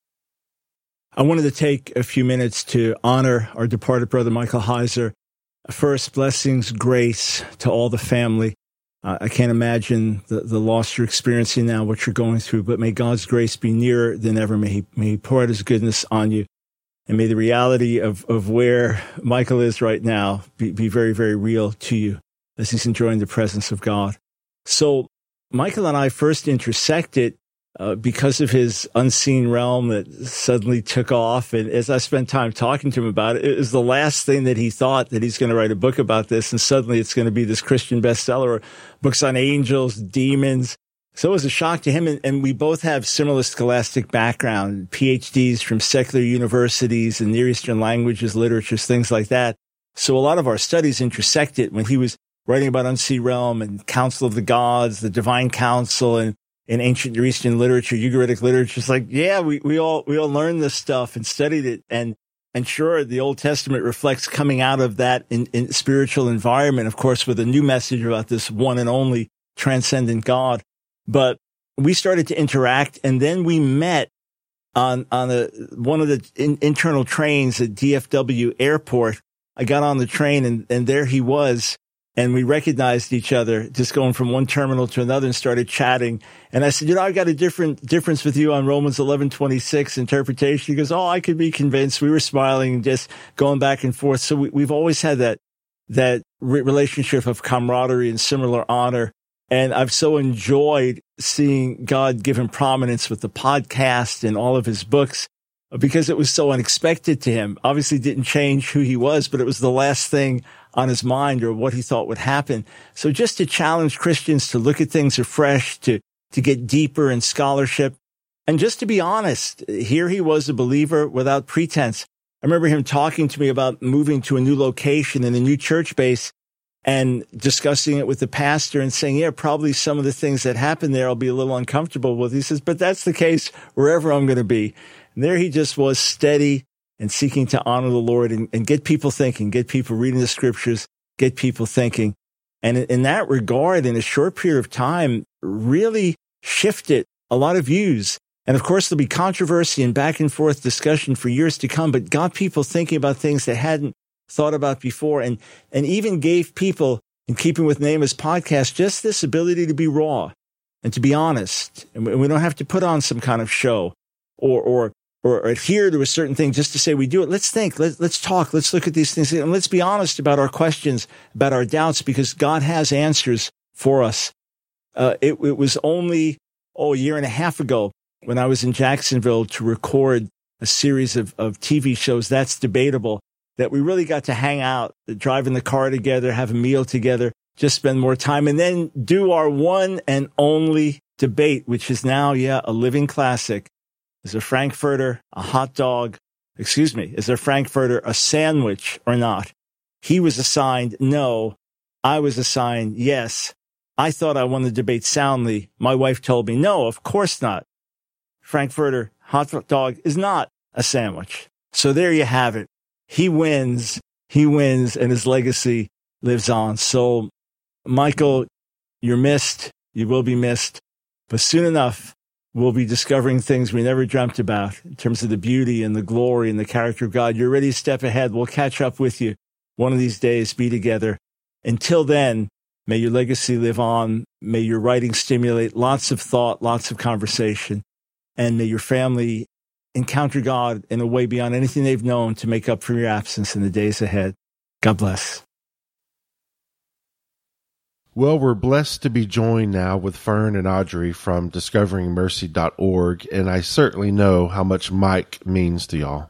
I wanted to take a few minutes to honor our departed brother, Michael Heiser. First, blessings, grace to all the family. Uh, I can't imagine the, the loss you're experiencing now, what you're going through, but may God's grace be nearer than ever. May he, may he pour out his goodness on you. And may the reality of, of where Michael is right now be, be very, very real to you as he's enjoying the presence of God. So Michael and I first intersected uh, because of his unseen realm that suddenly took off. And as I spent time talking to him about it, it was the last thing that he thought that he's going to write a book about this. And suddenly it's going to be this Christian bestseller, books on angels, demons. So it was a shock to him. And, and we both have similar scholastic background, P H Ds from secular universities and Near Eastern languages, literatures, things like that. So a lot of our studies intersected when he was writing about unseen realm and council of the gods, the divine council, and in ancient Near Eastern literature, Ugaritic literature. It's like, yeah, we, we all, we all learned this stuff and studied it. And, and sure, the Old Testament reflects coming out of that in, in spiritual environment, of course, with a new message about this one and only transcendent God. but we started to interact, and then we met on on a, one of the in, internal trains at D F W Airport. I got on the train, and, and there he was, and we recognized each other, just going from one terminal to another, and started chatting. And I said, you know, I've got a different difference with you on Romans eleven twenty-six interpretation. He goes, oh, I could be convinced. We were smiling and just going back and forth. So we, we've always had that that re- relationship of camaraderie and similar honor. And I've so enjoyed seeing God give him prominence with the podcast and all of his books, because it was so unexpected to him. Obviously didn't change who he was, but it was the last thing on his mind, or what he thought would happen. So just to challenge Christians to look at things afresh, to, to get deeper in scholarship, and just to be honest, here he was a believer without pretense. I remember him talking to me about moving to a new location and a new church base, and discussing it with the pastor and saying, yeah, probably some of the things that happen there I'll be a little uncomfortable with. He says, but that's the case wherever I'm going to be. And there he just was, steady and seeking to honor the Lord and, and get people thinking, get people reading the scriptures, get people thinking. And in, in that regard, in a short period of time, really shifted a lot of views. And of course, there'll be controversy and back and forth discussion for years to come, but got people thinking about things they hadn't thought about before, and, and even gave people, in keeping with Naaman's podcast, just this ability to be raw and to be honest. And we don't have to put on some kind of show or, or, or adhere to a certain thing just to say we do it. Let's think, let's, let's talk, let's look at these things, and let's be honest about our questions, about our doubts, because God has answers for us. Uh, it, it was only, oh, a year and a half ago when I was in Jacksonville to record a series of, of T V shows, That's Debatable, that we really got to hang out, drive in the car together, have a meal together, just spend more time, and then do our one and only debate, which is now, yeah, a living classic. Is a Frankfurter a hot dog? Excuse me, is a Frankfurter a sandwich or not? He was assigned no. I was assigned yes. I thought I won the debate soundly. My wife told me, no, of course not. Frankfurter hot dog is not a sandwich. So there you have it. He wins, he wins, and his legacy lives on. So, Michael, you're missed. You will be missed. But soon enough, we'll be discovering things we never dreamt about in terms of the beauty and the glory and the character of God. You're ready to step ahead. We'll catch up with you one of these days, be together. Until then, may your legacy live on. May your writing stimulate lots of thought, lots of conversation. And may your family encounter God in a way beyond anything they've known to make up for your absence in the days ahead. God bless. Well, we're blessed to be joined now with Fern and Audrey from discovering mercy dot org, and I certainly know how much Mike means to y'all.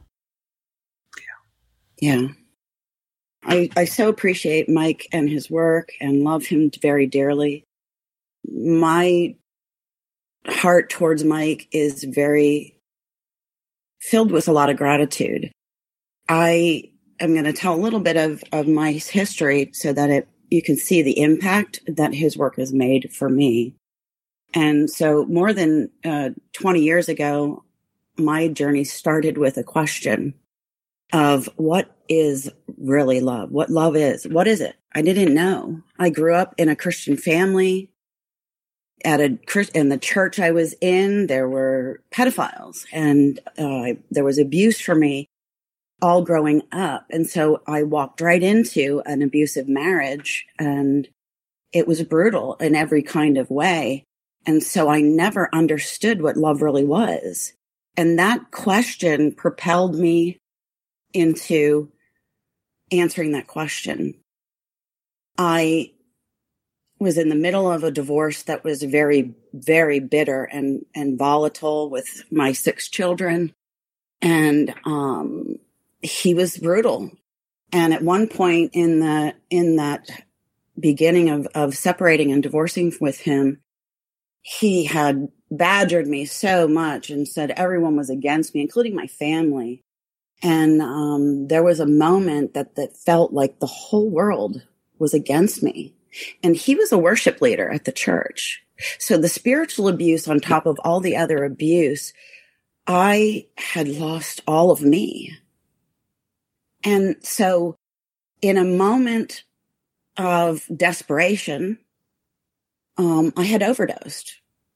Yeah. I, I so appreciate Mike and his work and love him very dearly. My heart towards Mike is very filled with a lot of gratitude. I am going to tell a little bit of, of my history so that it you can see the impact that his work has made for me. And so more than uh, twenty years ago, my journey started with a question of what is really love? What love is? What is it? I didn't know. I grew up in a Christian family. At a in the church I was in, there were pedophiles, and uh, there was abuse for me all growing up. And so I walked right into an abusive marriage, and it was brutal in every kind of way. And so I never understood what love really was. And that question propelled me into answering that question. I was in the middle of a divorce that was very, very bitter and, and volatile with my six children. And, um, he was brutal. And at one point in the, in that beginning of, of separating and divorcing with him, he had badgered me so much and said everyone was against me, including my family. And, um, there was a moment that, that felt like the whole world was against me. And he was a worship leader at the church. So the spiritual abuse on top of all the other abuse, I had lost all of me. And so in a moment of desperation, um, I had overdosed.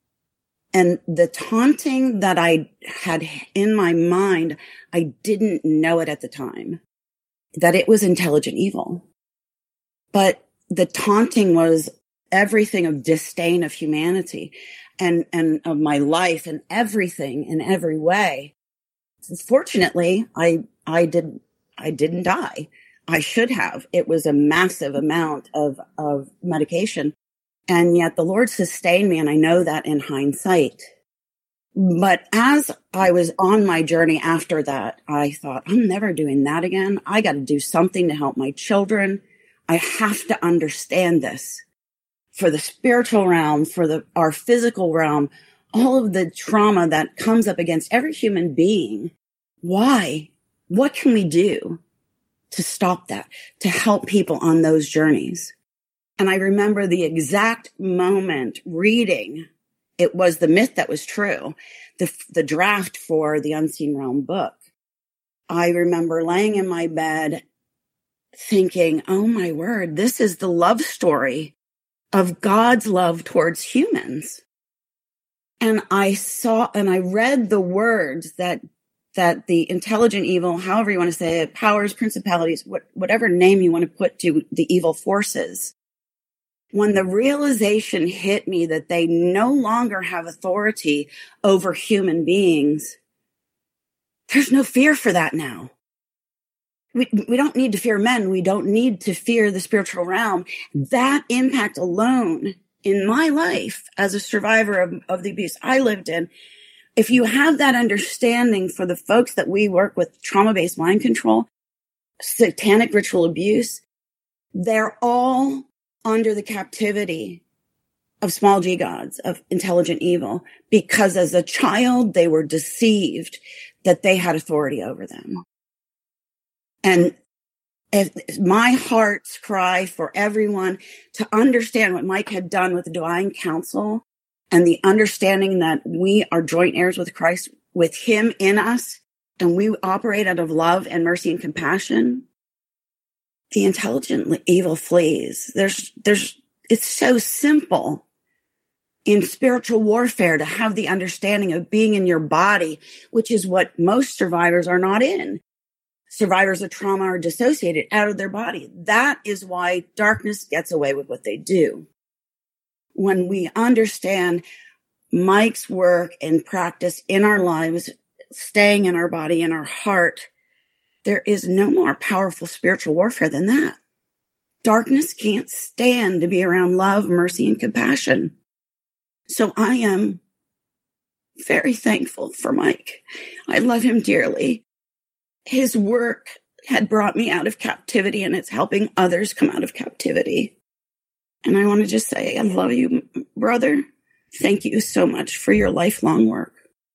And the taunting that I had in my mind, I didn't know it at the time, that it was intelligent evil. But the taunting was everything of disdain of humanity and, and of my life and everything in every way. Fortunately, I, I did, I didn't die. I should have. It was a massive amount of, of medication. And yet the Lord sustained me, and I know that in hindsight. But as I was on my journey after that, I thought, I'm never doing that again. I got to do something to help my children. I have to understand this for the spiritual realm, for the our physical realm, all of the trauma that comes up against every human being. Why? What can we do to stop that, to help people on those journeys? And I remember the exact moment reading, it was The Myth That Was True, the, the draft for the Unseen Realm book. I remember laying in my bed thinking, oh my word, this is the love story of God's love towards humans. And I saw, and I read the words that, that the intelligent evil, however you want to say it, powers, principalities, what, whatever name you want to put to the evil forces. When the realization hit me that they no longer have authority over human beings, there's no fear for that now. We, we don't need to fear men. We don't need to fear the spiritual realm. That impact alone in my life as a survivor of, of the abuse I lived in, if you have that understanding for the folks that we work with, trauma-based mind control, satanic ritual abuse, they're all under the captivity of small g gods, of intelligent evil, because as a child, they were deceived that they had authority over them. And if my heart's cry for everyone to understand what Mike had done with the divine counsel and the understanding that we are joint heirs with Christ, with him in us, and we operate out of love and mercy and compassion, the intelligent evil flees. There's, there's, it's so simple in spiritual warfare to have the understanding of being in your body, which is what most survivors are not in. Survivors of trauma are dissociated out of their body. That is why darkness gets away with what they do. When we understand Mike's work and practice in our lives, staying in our body, in our heart, there is no more powerful spiritual warfare than that. Darkness can't stand to be around love, mercy, and compassion. So I am very thankful for Mike. I love him dearly. His work had brought me out of captivity, and it's helping others come out of captivity. And I want to just say, I love you, brother. Thank you so much for your lifelong work.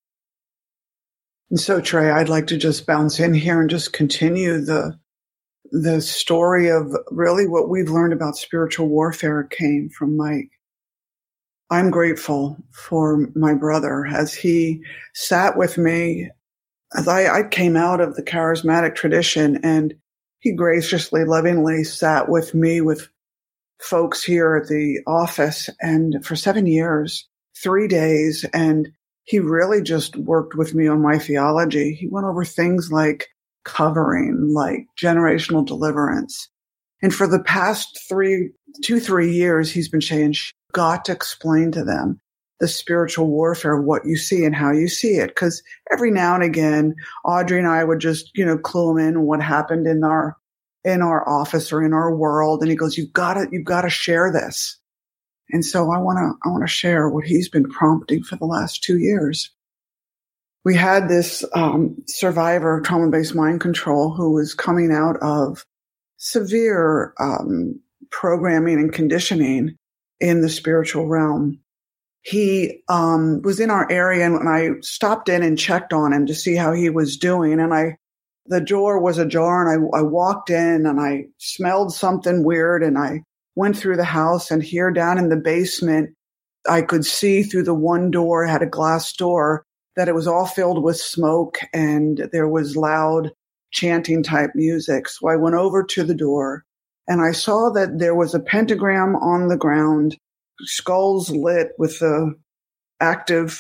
And so, Trey, I'd like to just bounce in here and just continue the the story of really what we've learned about spiritual warfare came from Mike. I'm grateful for my brother as he sat with me as I, I came out of the charismatic tradition, and he graciously, lovingly sat with me with folks here at the office, and for seven years, three days, and he really just worked with me on my theology. He went over things like covering, like generational deliverance. And for the past three, two, three years, he's been saying, got to explain to them the spiritual warfare of what you see and how you see it. Because every now and again, Audrey and I would just, you know, clue him in on what happened in our, in our office or in our world. And he goes, you've got to, you've got to share this. And so I want to, I want to share what he's been prompting for the last two years. We had this um, survivor of trauma-based mind control who was coming out of severe um, programming and conditioning in the spiritual realm. He um, was in our area, and when I stopped in and checked on him to see how he was doing, and I, the door was ajar, and I, I walked in, and I smelled something weird, and I went through the house, and here down in the basement, I could see through the one door, it had a glass door, that it was all filled with smoke, and there was loud chanting type music. So I went over to the door, and I saw that there was a pentagram on the ground, skulls lit with the active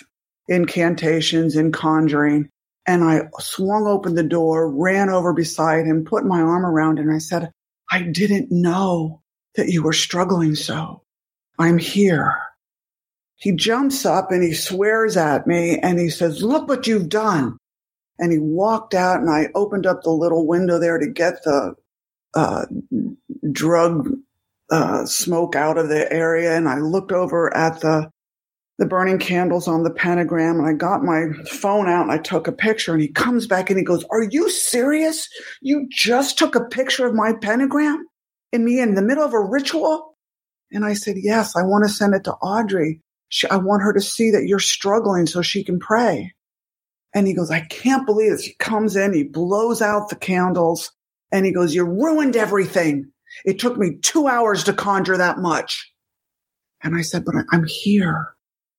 incantations and conjuring. And I swung open the door, ran over beside him, put my arm around him, and I said, I didn't know that you were struggling so. I'm here. He jumps up and he swears at me and he says, look what you've done. And he walked out, and I opened up the little window there to get the uh, drug uh, smoke out of the area. And I looked over at the the burning candles on the pentagram, and I got my phone out and I took a picture. And he comes back and he goes, are you serious? You just took a picture of my pentagram and me in the middle of a ritual? And I said, yes, I want to send it to Audrey. She, I want her to see that you're struggling so she can pray. And he goes, I can't believe this. He comes in, he blows out the candles, and he goes, you ruined everything. It took me two hours to conjure that much. And I said, but I'm here.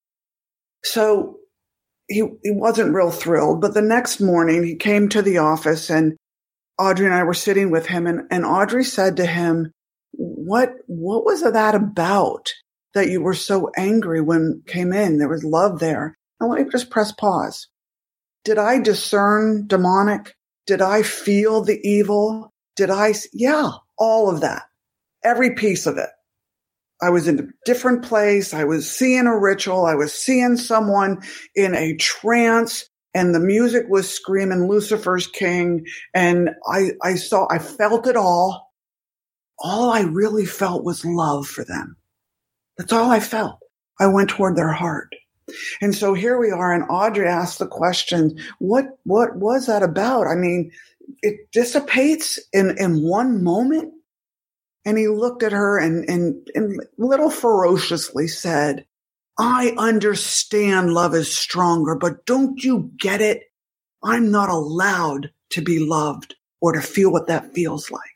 So he, he wasn't real thrilled. But the next morning he came to the office, and Audrey and I were sitting with him, and, and Audrey said to him, what, what was that about that you were so angry when came in? There was love there. And let me just press pause. Did I discern demonic? Did I feel the evil? Did I? Yeah, all of that. Every piece of it. I was in a different place. I was seeing a ritual. I was seeing someone in a trance, and the music was screaming Lucifer's King. And I, I saw, I felt it all. All I really felt was love for them. That's all I felt. I went toward their heart. And so here we are, and Audrey asked the question, what, what was that about? I mean, it dissipates in, in one moment. And he looked at her and, and, and a little ferociously said, I understand love is stronger, but don't you get it? I'm not allowed to be loved or to feel what that feels like.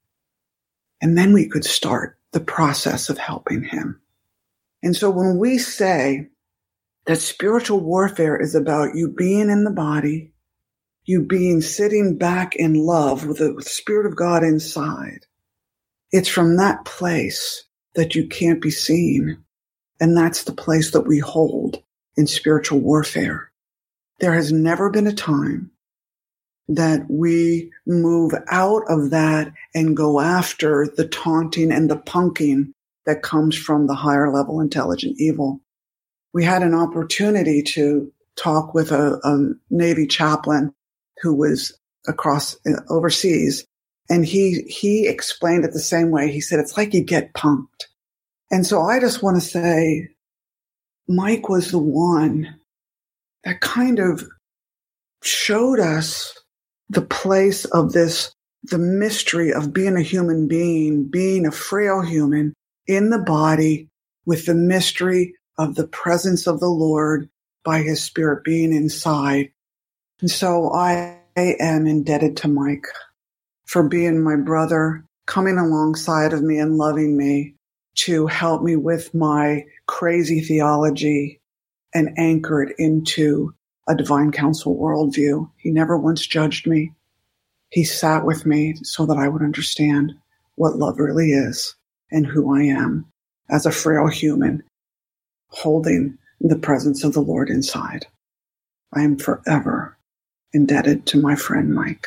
And then we could start the process of helping him. And so when we say that spiritual warfare is about you being in the body, you being sitting back in love with the Spirit of God inside, it's from that place that you can't be seen. And that's the place that we hold in spiritual warfare. There has never been a time that we move out of that and go after the taunting and the punking that comes from the higher level intelligent evil. We had an opportunity to talk with a, a Navy chaplain who was across uh, overseas. And he, he explained it the same way. He said, it's like you get punked. And so I just want to say, Mike was the one that kind of showed us the place of this, the mystery of being a human being, being a frail human in the body with the mystery of the presence of the Lord by his Spirit being inside. And so I am indebted to Mike for being my brother, coming alongside of me and loving me to help me with my crazy theology and anchor it into a divine counsel worldview. He never once judged me. He sat with me so that I would understand what love really is and who I am as a frail human holding the presence of the Lord inside. I am forever indebted to my friend Mike.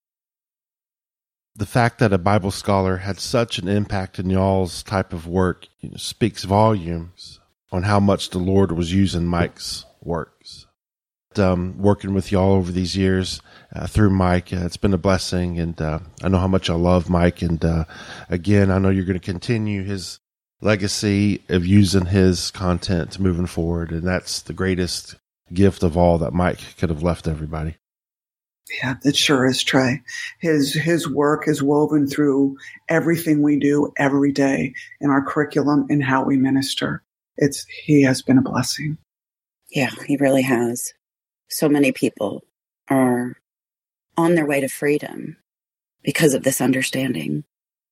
The fact that a Bible scholar had such an impact in y'all's type of work, you know, speaks volumes on how much the Lord was using Mike's works. Um, working with y'all over these years uh, through Mike, uh, it's been a blessing, and uh, I know how much I love Mike. And uh, again, I know you're going to continue his legacy of using his content moving forward, and that's the greatest gift of all that Mike could have left everybody. Yeah, it sure is, Trey. His his work is woven through everything we do every day in our curriculum and how we minister. It's he has been a blessing. Yeah, he really has. So many people are on their way to freedom because of this understanding.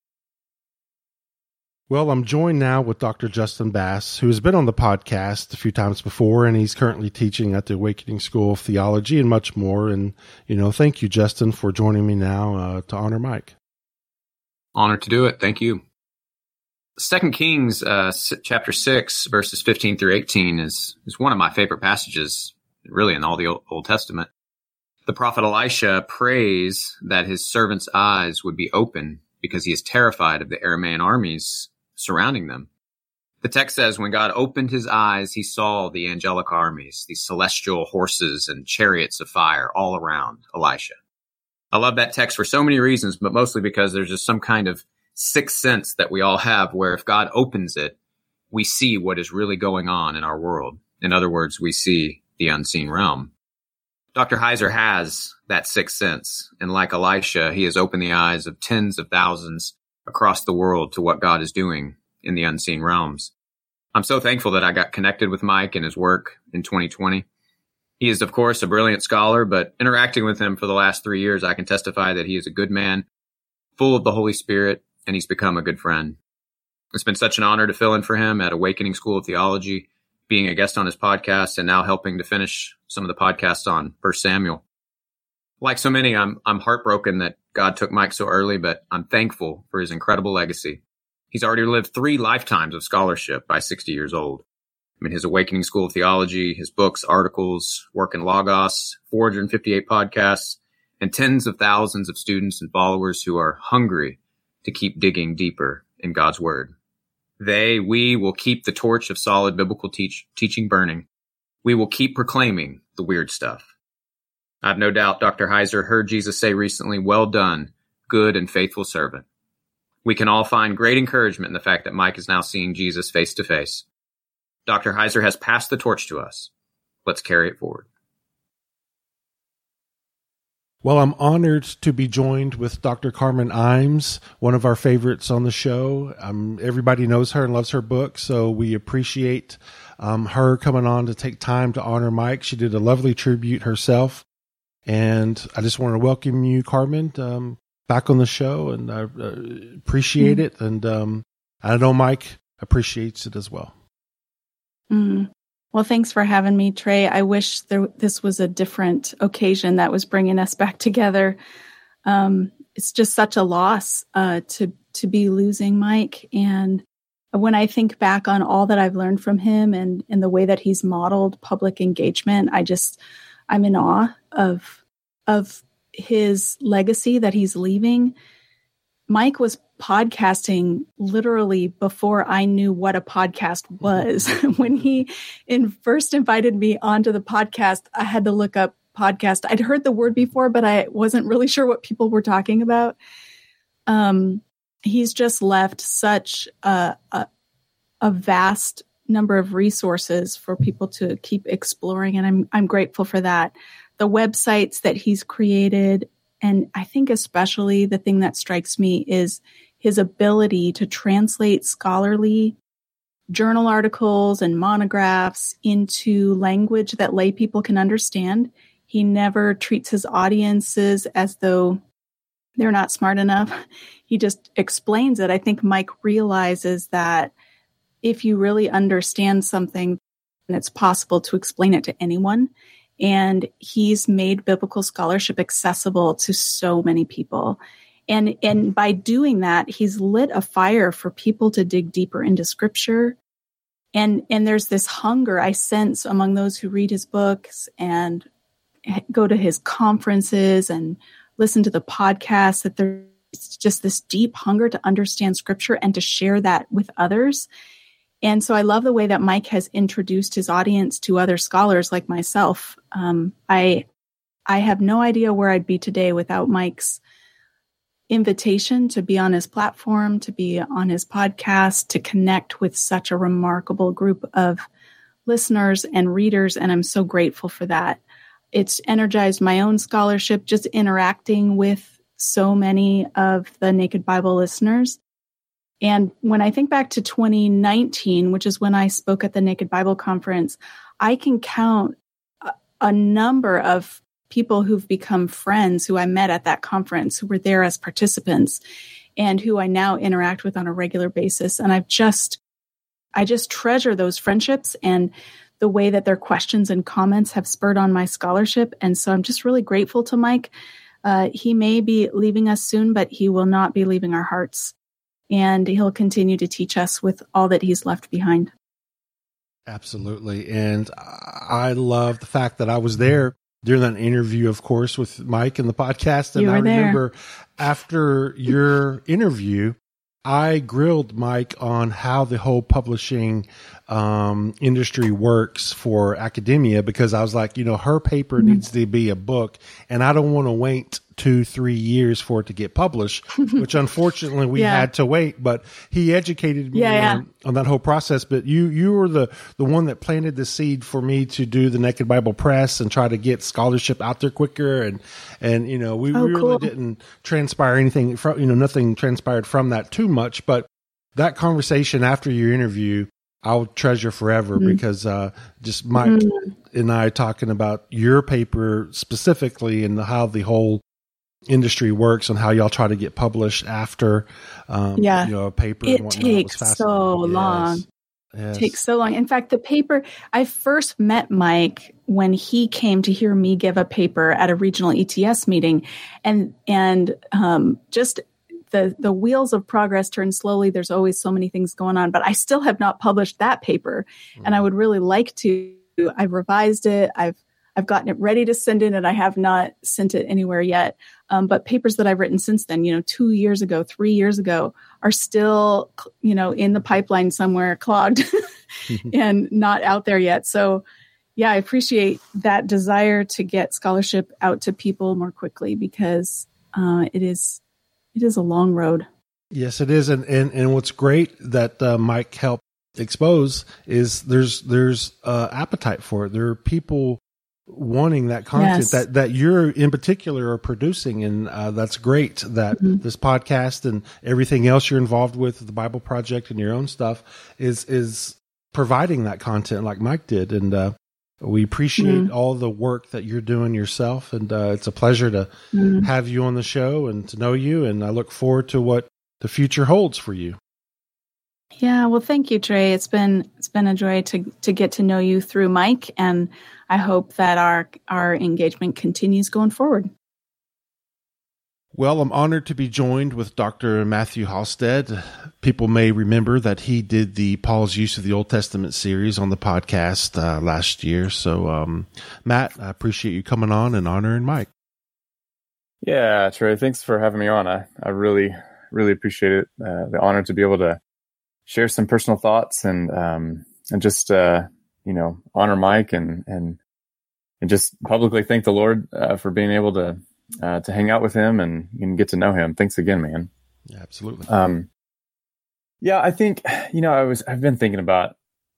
Well, I'm joined now with Doctor Justin Bass, who has been on the podcast a few times before, and he's currently teaching at the Awakening School of Theology and much more. And, you know, thank you, Justin, for joining me now uh, to honor Mike. Honored to do it. Thank you. Second Kings, uh, chapter six, verses fifteen through eighteen is, is one of my favorite passages really in all the Old Testament. The prophet Elisha prays that his servant's eyes would be open because he is terrified of the Aramaean armies surrounding them. The text says when God opened his eyes, he saw the angelic armies, these celestial horses and chariots of fire all around Elisha. I love that text for so many reasons, but mostly because there's just some kind of sixth sense that we all have where if God opens it, we see what is really going on in our world. In other words, we see the unseen realm. Doctor Heiser has that sixth sense, and like Elisha, he has opened the eyes of tens of thousands across the world to what God is doing in the unseen realms. I'm so thankful that I got connected with Mike and his work in twenty twenty. He is, of course, a brilliant scholar, but interacting with him for the last three years, I can testify that he is a good man, full of the Holy Spirit, and he's become a good friend. It's been such an honor to fill in for him at Awakening School of Theology, being a guest on his podcast, and now helping to finish some of the podcasts on First Samuel. Like so many, I'm I'm heartbroken that God took Mike so early, but I'm thankful for his incredible legacy. He's already lived three lifetimes of scholarship by sixty years old. I mean, his Awakening School of Theology, his books, articles, work in Logos, four hundred fifty-eight podcasts, and tens of thousands of students and followers who are hungry to keep digging deeper in God's Word. They, we will keep the torch of solid biblical teach, teaching burning. We will keep proclaiming the weird stuff. I have no doubt Doctor Heiser heard Jesus say recently, "Well done, good and faithful servant." We can all find great encouragement in the fact that Mike is now seeing Jesus face to face. Doctor Heiser has passed the torch to us. Let's carry it forward. Well, I'm honored to be joined with Doctor Carmen Imes, one of our favorites on the show. Um, everybody knows her and loves her book, so we appreciate um, her coming on to take time to honor Mike. She did a lovely tribute herself, and I just want to welcome you, Carmen, um, back on the show, and I uh, appreciate mm. it, and um, I know Mike appreciates it as well. Mm. Well, thanks for having me, Trey. I wish there, this was a different occasion that was bringing us back together. Um, it's just such a loss uh, to to be losing Mike. And when I think back on all that I've learned from him and, and the way that he's modeled public engagement, I just, I'm in awe of of his legacy that he's leaving. Mike was podcasting literally before I knew what a podcast was. When he in first invited me onto the podcast, I had to look up podcast. I'd heard the word before, but I wasn't really sure what people were talking about. Um, he's just left such a, a, a vast number of resources for people to keep exploring, and I'm I'm grateful for that. The websites that he's created, and I think especially the thing that strikes me is his ability to translate scholarly journal articles and monographs into language that lay people can understand. He never treats his audiences as though they're not smart enough. He just explains it. I think Mike realizes that if you really understand something, then it's possible to explain it to anyone. And he's made biblical scholarship accessible to so many people. And, and by doing that, he's lit a fire for people to dig deeper into Scripture. And, and there's this hunger I sense among those who read his books and go to his conferences and listen to the podcasts, that there's just this deep hunger to understand Scripture and to share that with others. And so I love the way that Mike has introduced his audience to other scholars like myself. Um, I I have no idea where I'd be today without Mike's invitation to be on his platform, to be on his podcast, to connect with such a remarkable group of listeners and readers. And I'm so grateful for that. It's energized my own scholarship, just interacting with so many of the Naked Bible listeners. And when I think back to twenty nineteen, which is when I spoke at the Naked Bible Conference, I can count a, a number of people who've become friends who I met at that conference, who were there as participants, and who I now interact with on a regular basis. And I've just, I just treasure those friendships and the way that their questions and comments have spurred on my scholarship. And so I'm just really grateful to Mike. Uh, he may be leaving us soon, but he will not be leaving our hearts. And he'll continue to teach us with all that he's left behind. Absolutely. And I love the fact that I was there during that interview, of course, with Mike and the podcast. And You were I remember there. after your interview, I grilled Mike on how the whole publishing um, industry works for academia, because I was like, you know, her paper mm-hmm. needs to be a book, and I don't want to wait two, three years for it to get published, which unfortunately we yeah. had to wait. But he educated me yeah, yeah. on, on that whole process. But you, you were the, the one that planted the seed for me to do the Naked Bible Press and try to get scholarship out there quicker. And, and, you know, we, oh, we really cool. didn't transpire anything from, you know, nothing transpired from that too much. But that conversation after your interview, I'll treasure forever mm-hmm. because uh, just Mike mm-hmm. and I talking about your paper specifically and how the whole industry works and how y'all try to get published after um, yeah. you know, a paper. It and takes so yes. long. Yes. It takes so long. In fact, the paper, I first met Mike when he came to hear me give a paper at a regional E T S meeting, and and um, just the the wheels of progress turn slowly. There's always so many things going on, but I still have not published that paper, mm. and I would really like to. I've revised it. I've I've gotten it ready to send in, and I have not sent it anywhere yet. Um, but papers that I've written since then, you know, two years ago, three years ago, are still, you know, in the pipeline somewhere, clogged and not out there yet. So, yeah, I appreciate that desire to get scholarship out to people more quickly, because uh, it is it is a long road. Yes, it is, and and and what's great that uh, Mike helped expose is there's there's uh, appetite for it. There are people wanting that content yes. that, that you're in particular are producing. And uh, that's great that mm-hmm. this podcast and everything else you're involved with, the Bible Project and your own stuff is, is providing that content like Mike did. And uh, we appreciate mm-hmm. all the work that you're doing yourself. And uh, it's a pleasure to mm-hmm. have you on the show and to know you. And I look forward to what the future holds for you. Yeah, well, thank you, Trey. It's been it's been a joy to to get to know you through Mike, and I hope that our our engagement continues going forward. Well, I'm honored to be joined with Doctor Matthew Halstead. People may remember that he did the Paul's Use of the Old Testament series on the podcast uh, last year. So, um, Matt, I appreciate you coming on and honoring Mike. Yeah, Trey, thanks for having me on. I, I really, really appreciate it. Uh, the honor to be able to share some personal thoughts and, um, and just, uh, you know, honor Mike and, and, and just publicly thank the Lord, uh, for being able to, uh, to hang out with him and, and get to know him. Thanks again, man. Yeah, absolutely. Um, yeah, I think, you know, I was, I've been thinking about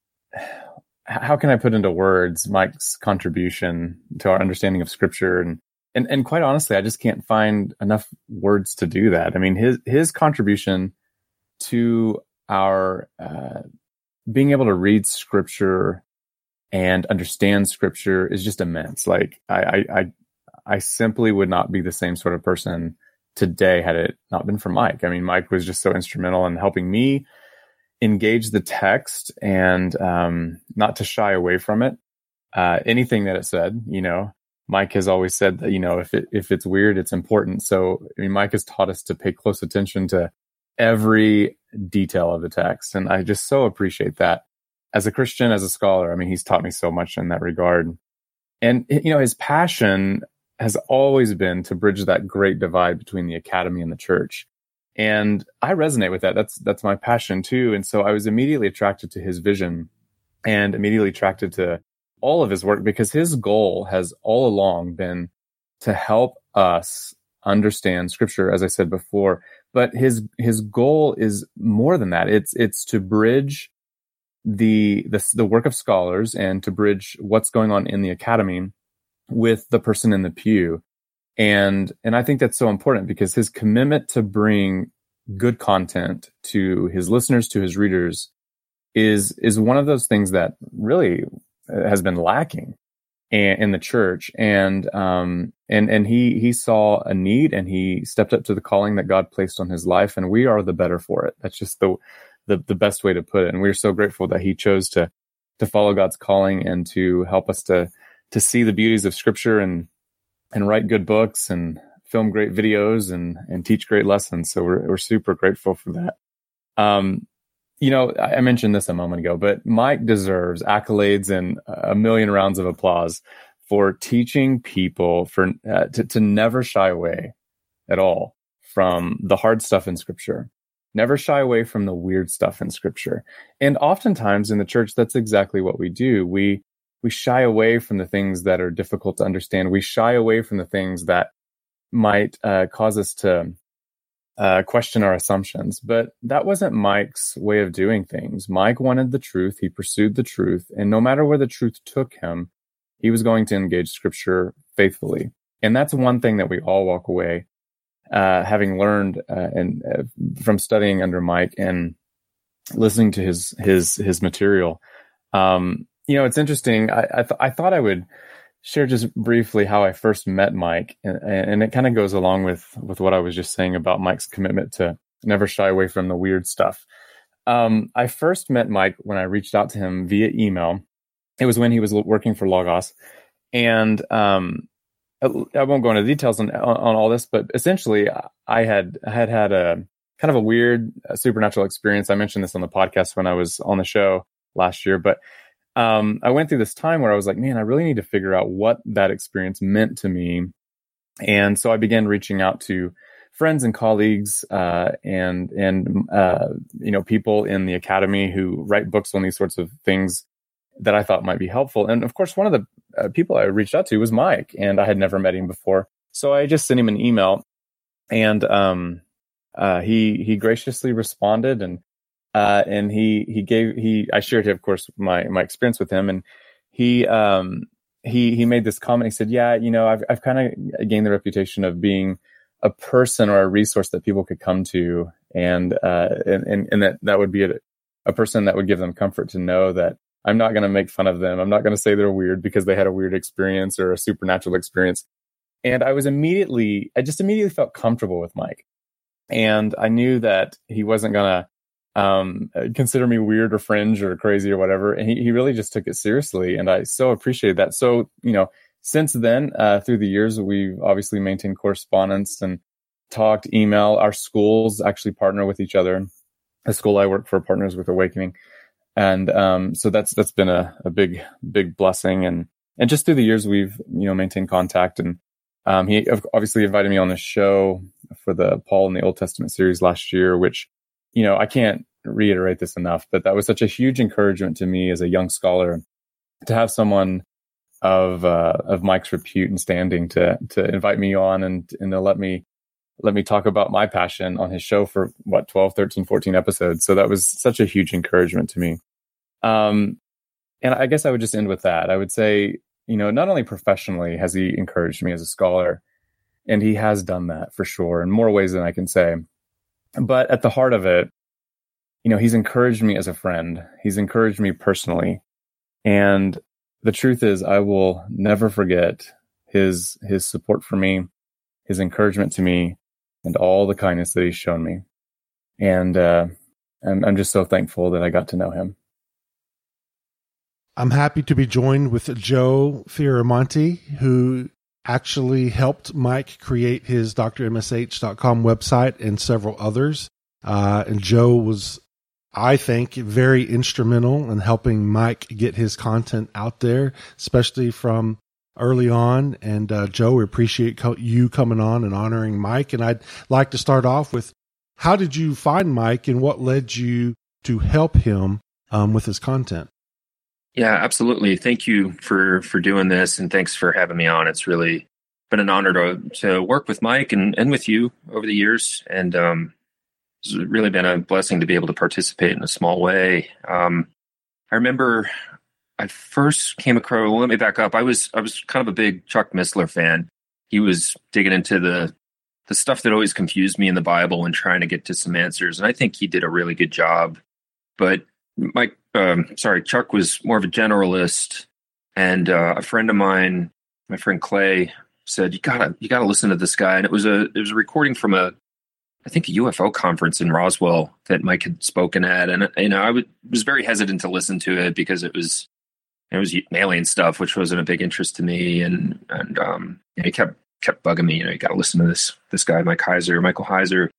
how can I put into words Mike's contribution to our understanding of Scripture, and, and, and quite honestly, I just can't find enough words to do that. I mean, his, his contribution to our uh, being able to read Scripture and understand Scripture is just immense. Like I, I, I, I simply would not be the same sort of person today had it not been for Mike. I mean, Mike was just so instrumental in helping me engage the text and um, not to shy away from it. Uh, anything that it said, you know, Mike has always said that, you know, if it if it's weird, it's important. So I mean, Mike has taught us to pay close attention to every detail of the text. And I just so appreciate that. As a Christian, as a scholar, I mean, he's taught me so much in that regard. And, you know, his passion has always been to bridge that great divide between the academy and the church. And I resonate with that. That's, that's my passion too. And so I was immediately attracted to his vision and immediately attracted to all of his work, because his goal has all along been to help us understand Scripture, as I said before. But his his goal is more than that. It's it's to bridge the, the the work of scholars and to bridge what's going on in the academy with the person in the pew. And and I think that's so important, because his commitment to bring good content to his listeners, to his readers, is is one of those things that really has been lacking in the church. And, um, and, and he, he saw a need and he stepped up to the calling that God placed on his life. And we are the better for it. That's just the, the, the best way to put it. And we're so grateful that he chose to, to follow God's calling and to help us to, to see the beauties of Scripture and, and write good books and film great videos and, and teach great lessons. So we're, we're super grateful for that. Um, you know, I mentioned this a moment ago, but Mike deserves accolades and a million rounds of applause for teaching people for uh, to, to never shy away at all from the hard stuff in Scripture. Never shy away from the weird stuff in Scripture. And oftentimes in the church, that's exactly what we do. We we shy away from the things that are difficult to understand. We shy away from the things that might uh, cause us to uh, question our assumptions. But that wasn't Mike's way of doing things. Mike wanted the truth. He pursued the truth. And no matter where the truth took him, he was going to engage Scripture faithfully. And that's one thing that we all walk away uh, having learned uh, and uh, from studying under Mike and listening to his his his material. Um, you know, it's interesting. I I, th- I thought I would share just briefly how I first met Mike, and, and it kind of goes along with with what I was just saying about Mike's commitment to never shy away from the weird stuff. Um, I first met Mike when I reached out to him via email. It was when he was working for Logos, and um, I won't go into details on, on on all this, but essentially, I had I had had a kind of a weird uh, supernatural experience. I mentioned this on the podcast when I was on the show last year, but um, I went through this time where I was like, man, I really need to figure out what that experience meant to me, and so I began reaching out to friends and colleagues uh, and and uh, you know people in the academy who write books on these sorts of things that I thought might be helpful. And of course, one of the uh, people I reached out to was Mike, and I had never met him before. So I just sent him an email, and um, uh, he he graciously responded, and uh, and he he gave he I shared, of course, my my experience with him, and he um he he made this comment. He said, "Yeah, you know, I've I've kind of gained the reputation of being a person or a resource that people could come to, and uh and and, and that that would be a, a person that would give them comfort to know that I'm not going to make fun of them. I'm not going to say they're weird because they had a weird experience or a supernatural experience." And I was immediately, I just immediately felt comfortable with Mike. And I knew that he wasn't going to um, consider me weird or fringe or crazy or whatever. And he, he really just took it seriously. And I so appreciated that. So, you know, since then, uh, through the years, we've obviously maintained correspondence and talked, email. Our schools actually partner with each other. The school I work for partners with Awakening. And um, so that's that's been a, a big, big blessing. And and just through the years, we've, you know, maintained contact. And um, he obviously invited me on the show for the Paul in the Old Testament series last year, which, you know, I can't reiterate this enough, but that was such a huge encouragement to me as a young scholar to have someone of uh, of Mike's repute and standing to to invite me on and and to let me let me talk about my passion on his show for what, twelve, thirteen, fourteen episodes. So that was such a huge encouragement to me. Um, and I guess I would just end with that. I would say, you know, not only professionally has he encouraged me as a scholar, and he has done that for sure in more ways than I can say, but at the heart of it, you know, he's encouraged me as a friend. He's encouraged me personally. And the truth is, I will never forget his, his support for me, his encouragement to me, and all the kindness that he's shown me. And uh, I'm, I'm just so thankful that I got to know him. I'm happy to be joined with Joe Fioramonte, who actually helped Mike create his D R M S H dot com website and several others. Uh, and Joe was, I think, very instrumental in helping Mike get his content out there, especially from early on. And uh, Joe, we appreciate co- you coming on and honoring Mike. And I'd like to start off with, how did you find Mike and what led you to help him um, with his content? Yeah, absolutely. Thank you for, for doing this, and thanks for having me on. It's really been an honor to to work with Mike and, and with you over the years. And um, it's really been a blessing to be able to participate in a small way. Um, I remember I first came across, well, let me back up. I was I was kind of a big Chuck Missler fan. He was digging into the the stuff that always confused me in the Bible and trying to get to some answers. And I think he did a really good job. But Mike, um, sorry, Chuck was more of a generalist. And uh, a friend of mine, my friend Clay, said, you gotta you gotta listen to this guy. And it was a it was a recording from a I think a U F O conference in Roswell that Mike had spoken at. And you know, I w- was very hesitant to listen to it because it was it was alien stuff, which wasn't a big interest to me. And and um, you know, he kept kept bugging me. You know, you got to listen to this this guy, Mike Heiser, Michael Heiser.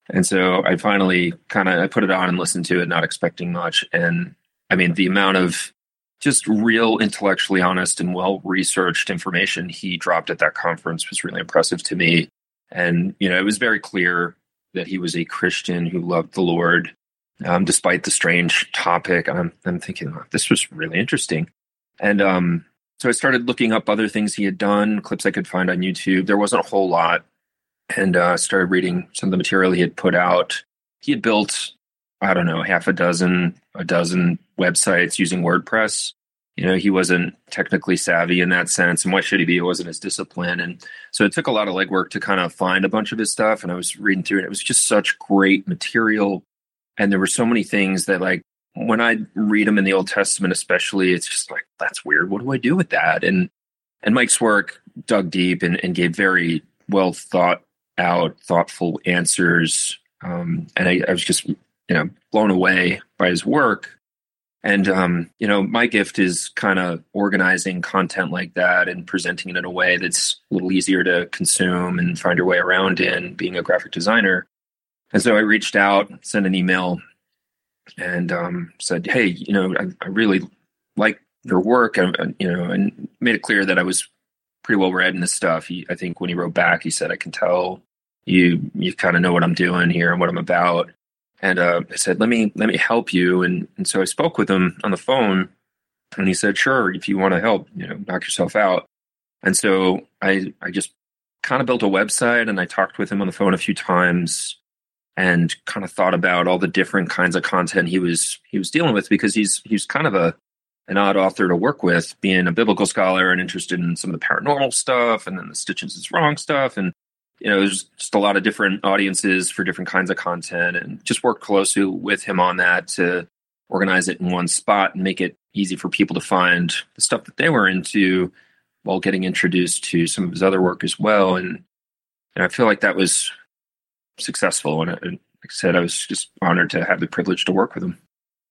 And so I finally kind of I put it on and listened to it, not expecting much. And I mean, the amount of just real intellectually honest and well-researched information he dropped at that conference was really impressive to me. And, you know, it was very clear that he was a Christian who loved the Lord, um, despite the strange topic. I'm, I'm thinking, oh, this was really interesting. And um, so I started looking up other things he had done, clips I could find on YouTube. There wasn't a whole lot. And uh, started reading some of the material he had put out. He had built, I don't know, half a dozen, a dozen websites using WordPress. You know, he wasn't technically savvy in that sense. And why should he be? It wasn't his discipline. And so it took a lot of legwork to kind of find a bunch of his stuff. And I was reading through it. It was just such great material. And there were so many things that, like, when I read them in the Old Testament, especially, it's just like, that's weird. What do I do with that? And and Mike's work dug deep and, and gave very well thought out, thoughtful answers. Um, and I, I was just, you know, blown away by his work. And, um, you know, my gift is kind of organizing content like that and presenting it in a way that's a little easier to consume and find your way around in, being a graphic designer. And so I reached out, sent an email, and um, said, hey, you know, I, I really like your work, I, you know, and made it clear that I was pretty well read in this stuff. He, I think when he wrote back, he said, I can tell you, you kind of know what I'm doing here and what I'm about. And uh, I said, let me, let me help you. And, and so I spoke with him on the phone, and he said, sure, if you want to help, you know, knock yourself out. And so I, I just kind of built a website, and I talked with him on the phone a few times and kind of thought about all the different kinds of content he was, he was dealing with, because he's, he's kind of a, an odd author to work with, being a biblical scholar and interested in some of the paranormal stuff and then the Stitches is Wrong stuff. And, you know, there's just a lot of different audiences for different kinds of content, and just worked closely with him on that to organize it in one spot and make it easy for people to find the stuff that they were into while getting introduced to some of his other work as well. And, and I feel like that was successful. And, and like I said, I was just honored to have the privilege to work with him.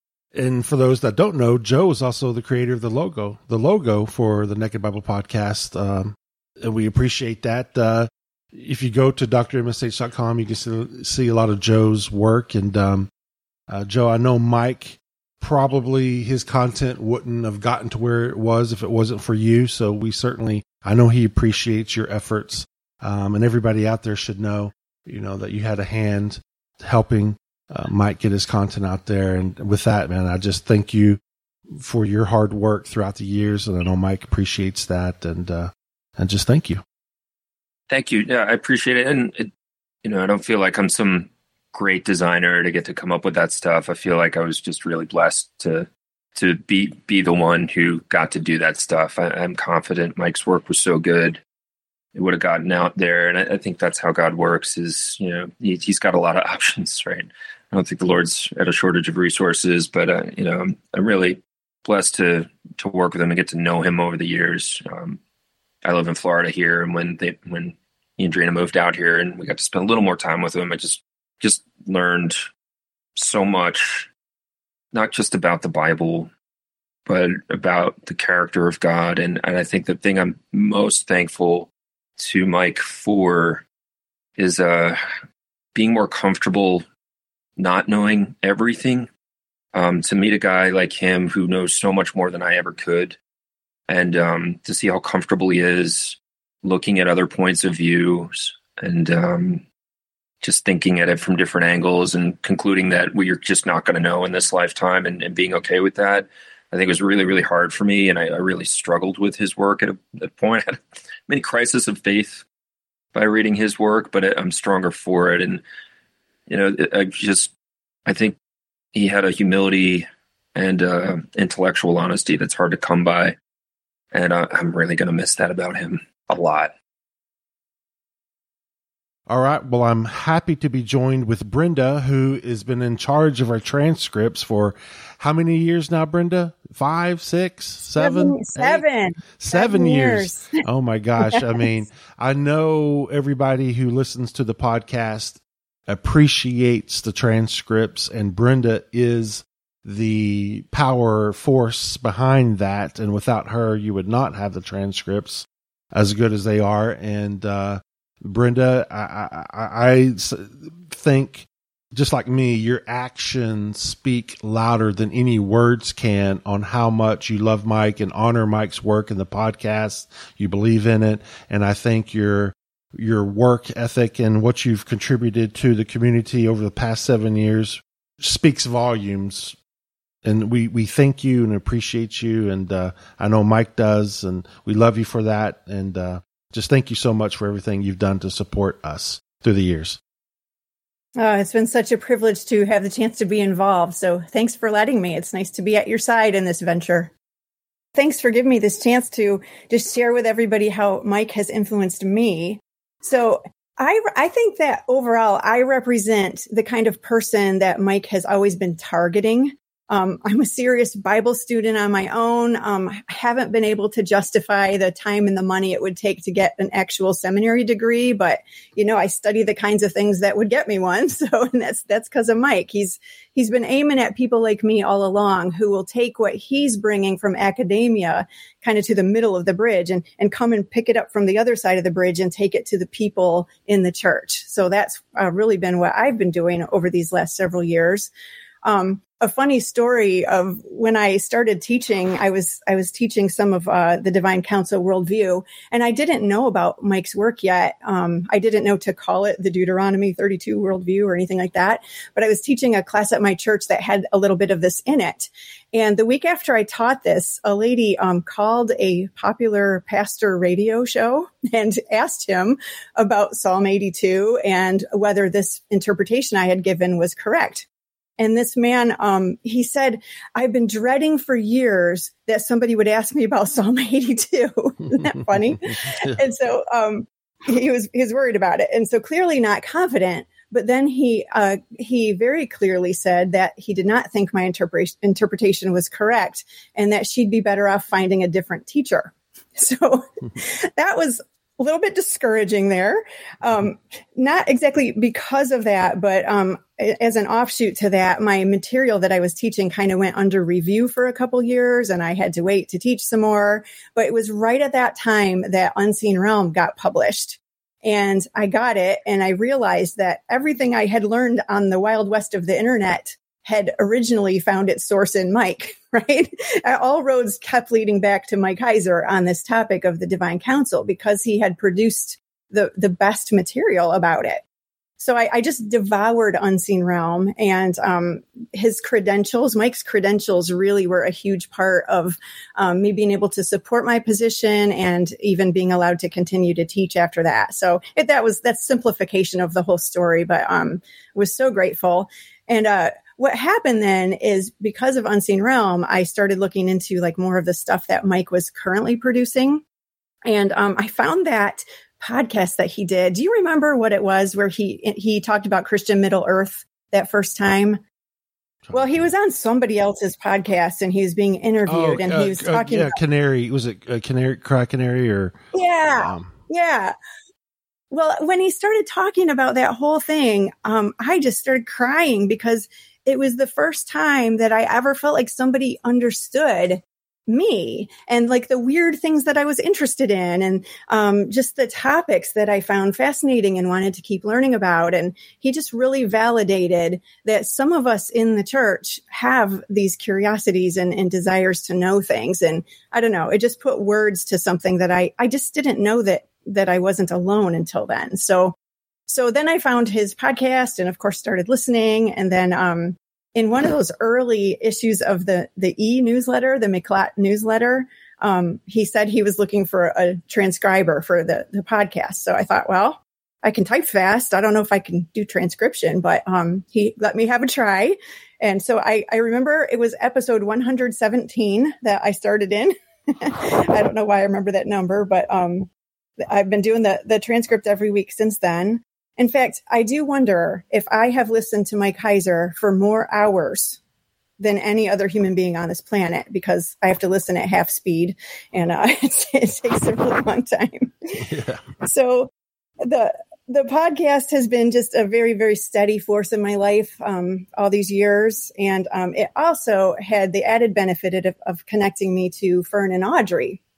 And for those that don't know, Joe is also the creator of the logo, the logo for the Naked Bible Podcast. Um, and we appreciate that. Uh, if you go to D R M S H dot com, you can see, see a lot of Joe's work. And um, uh, Joe, I know Mike, probably his content wouldn't have gotten to where it was if it wasn't for you. So we certainly, I know he appreciates your efforts. Um, and everybody out there should know, you know, that you had a hand helping Uh, Mike get his content out there. And with that, man, I just thank you for your hard work throughout the years. And I know Mike appreciates that. And, uh, and just thank you. Thank you. Yeah, I appreciate it. And, it, you know, I don't feel like I'm some great designer to get to come up with that stuff. I feel like I was just really blessed to, to be, be the one who got to do that stuff. I, I'm confident Mike's work was so good, it would have gotten out there. And I, I think that's how God works is, you know, he, he's got a lot of options, right? I don't think the Lord's at a shortage of resources, but, uh, you know, I'm, I'm really blessed to to work with him and get to know him over the years. Um, I live in Florida here, and when they when he and Drina moved out here and we got to spend a little more time with him, I just just learned so much, not just about the Bible, but about the character of God. And, and I think the thing I'm most thankful to Mike for is uh, being more comfortable not knowing everything. Um, to meet a guy like him who knows so much more than I ever could, and um, to see how comfortable he is looking at other points of views and um, just thinking at it from different angles and concluding that we're just not going to know in this lifetime, and, and being okay with that, I think it was really, really hard for me. And I, I really struggled with his work at a, at a point. I had many crises of faith by reading his work, but I'm stronger for it. And, you know, I just, I think he had a humility and uh, intellectual honesty that's hard to come by. And uh, I'm really going to miss that about him a lot. All right. Well, I'm happy to be joined with Brenda, who has been in charge of our transcripts for how many years now, Brenda? Five, six, seven? Seven. Seven, seven, seven years. years. Oh, my gosh. Yes. I mean, I know everybody who listens to the podcast appreciates the transcripts, and Brenda is the power force behind that. And without her, you would not have the transcripts as good as they are. And uh, Brenda, I, I, I think, just like me, your actions speak louder than any words can on how much you love Mike and honor Mike's work in the podcast. You believe in it. And I think your, your work ethic and what you've contributed to the community over the past seven years speaks volumes. And we, we thank you and appreciate you. And, uh, I know Mike does, and we love you for that. And, uh, just thank you so much for everything you've done to support us through the years. Oh, it's been such a privilege to have the chance to be involved. So thanks for letting me. It's nice to be at your side in this venture. Thanks for giving me this chance to just share with everybody how Mike has influenced me. So I, I think that overall, I represent the kind of person that Mike has always been targeting. Um, I'm a serious Bible student on my own. Um, I haven't been able to justify the time and the money it would take to get an actual seminary degree, but you know, I study the kinds of things that would get me one. So, and that's that's because of Mike. He's he's been aiming at people like me all along who will take what he's bringing from academia kind of to the middle of the bridge and and come and pick it up from the other side of the bridge and take it to the people in the church. So that's uh, really been what I've been doing over these last several years. Um, a funny story of when I started teaching, I was, I was teaching some of, uh, the Divine Counsel worldview, and I didn't know about Mike's work yet. Um, I didn't know to call it the Deuteronomy thirty-two worldview or anything like that, but I was teaching a class at my church that had a little bit of this in it. And the week after I taught this, a lady, um, called a popular pastor radio show and asked him about Psalm eighty-two and whether this interpretation I had given was correct. And this man, um, he said, I've been dreading for years that somebody would ask me about Psalm eighty-two. Isn't that funny? And so, um, he was, he was worried about it. And so clearly not confident, but then he, uh, he very clearly said that he did not think my interpretation, interpretation was correct and that she'd be better off finding a different teacher. So that was a little bit discouraging there. Um, not exactly because of that, but, um, as an offshoot to that, my material that I was teaching kind of went under review for a couple years and I had to wait to teach some more. But it was right at that time that Unseen Realm got published. And I got it and I realized that everything I had learned on the Wild West of the internet had originally found its source in Mike, right? All roads kept leading back to Mike Heiser on this topic of the Divine Counsel because he had produced the, the best material about it. So I, I just devoured Unseen Realm, and um, his credentials, Mike's credentials really were a huge part of um, me being able to support my position and even being allowed to continue to teach after that. So it, that was, that's simplification of the whole story, but um, was so grateful. And uh, what happened then is because of Unseen Realm, I started looking into like more of the stuff that Mike was currently producing. And um, I found that podcast that he did. Do you remember what it was where he he talked about Christian Middle Earth that first time? Well, he was on somebody else's podcast and he was being interviewed oh, and uh, he was talking uh, yeah, about Canary. Was it a Canary, Cry Canary or? Yeah. Um, yeah. Well, when he started talking about that whole thing, um, I just started crying because it was the first time that I ever felt like somebody understood me and like the weird things that I was interested in and um, just the topics that I found fascinating and wanted to keep learning about. And he just really validated that some of us in the church have these curiosities and, and desires to know things. And I don't know, it just put words to something that I, I just didn't know that, that I wasn't alone until then. So, so then I found his podcast and of course started listening. And then, um, in one of those early issues of the, the e-newsletter, the McClat newsletter, um, he said he was looking for a transcriber for the, the podcast. So I thought, well, I can type fast. I don't know if I can do transcription, but um, he let me have a try. And so I, I remember it was episode one hundred seventeen that I started in. I don't know why I remember that number, but um, I've been doing the, the transcript every week since then. In fact, I do wonder if I have listened to Mike Heiser for more hours than any other human being on this planet, because I have to listen at half speed and uh, it, it takes a really long time. Yeah. So the the podcast has been just a very, very steady force in my life um, all these years. And um, it also had the added benefit of, of connecting me to Fern and Audrey.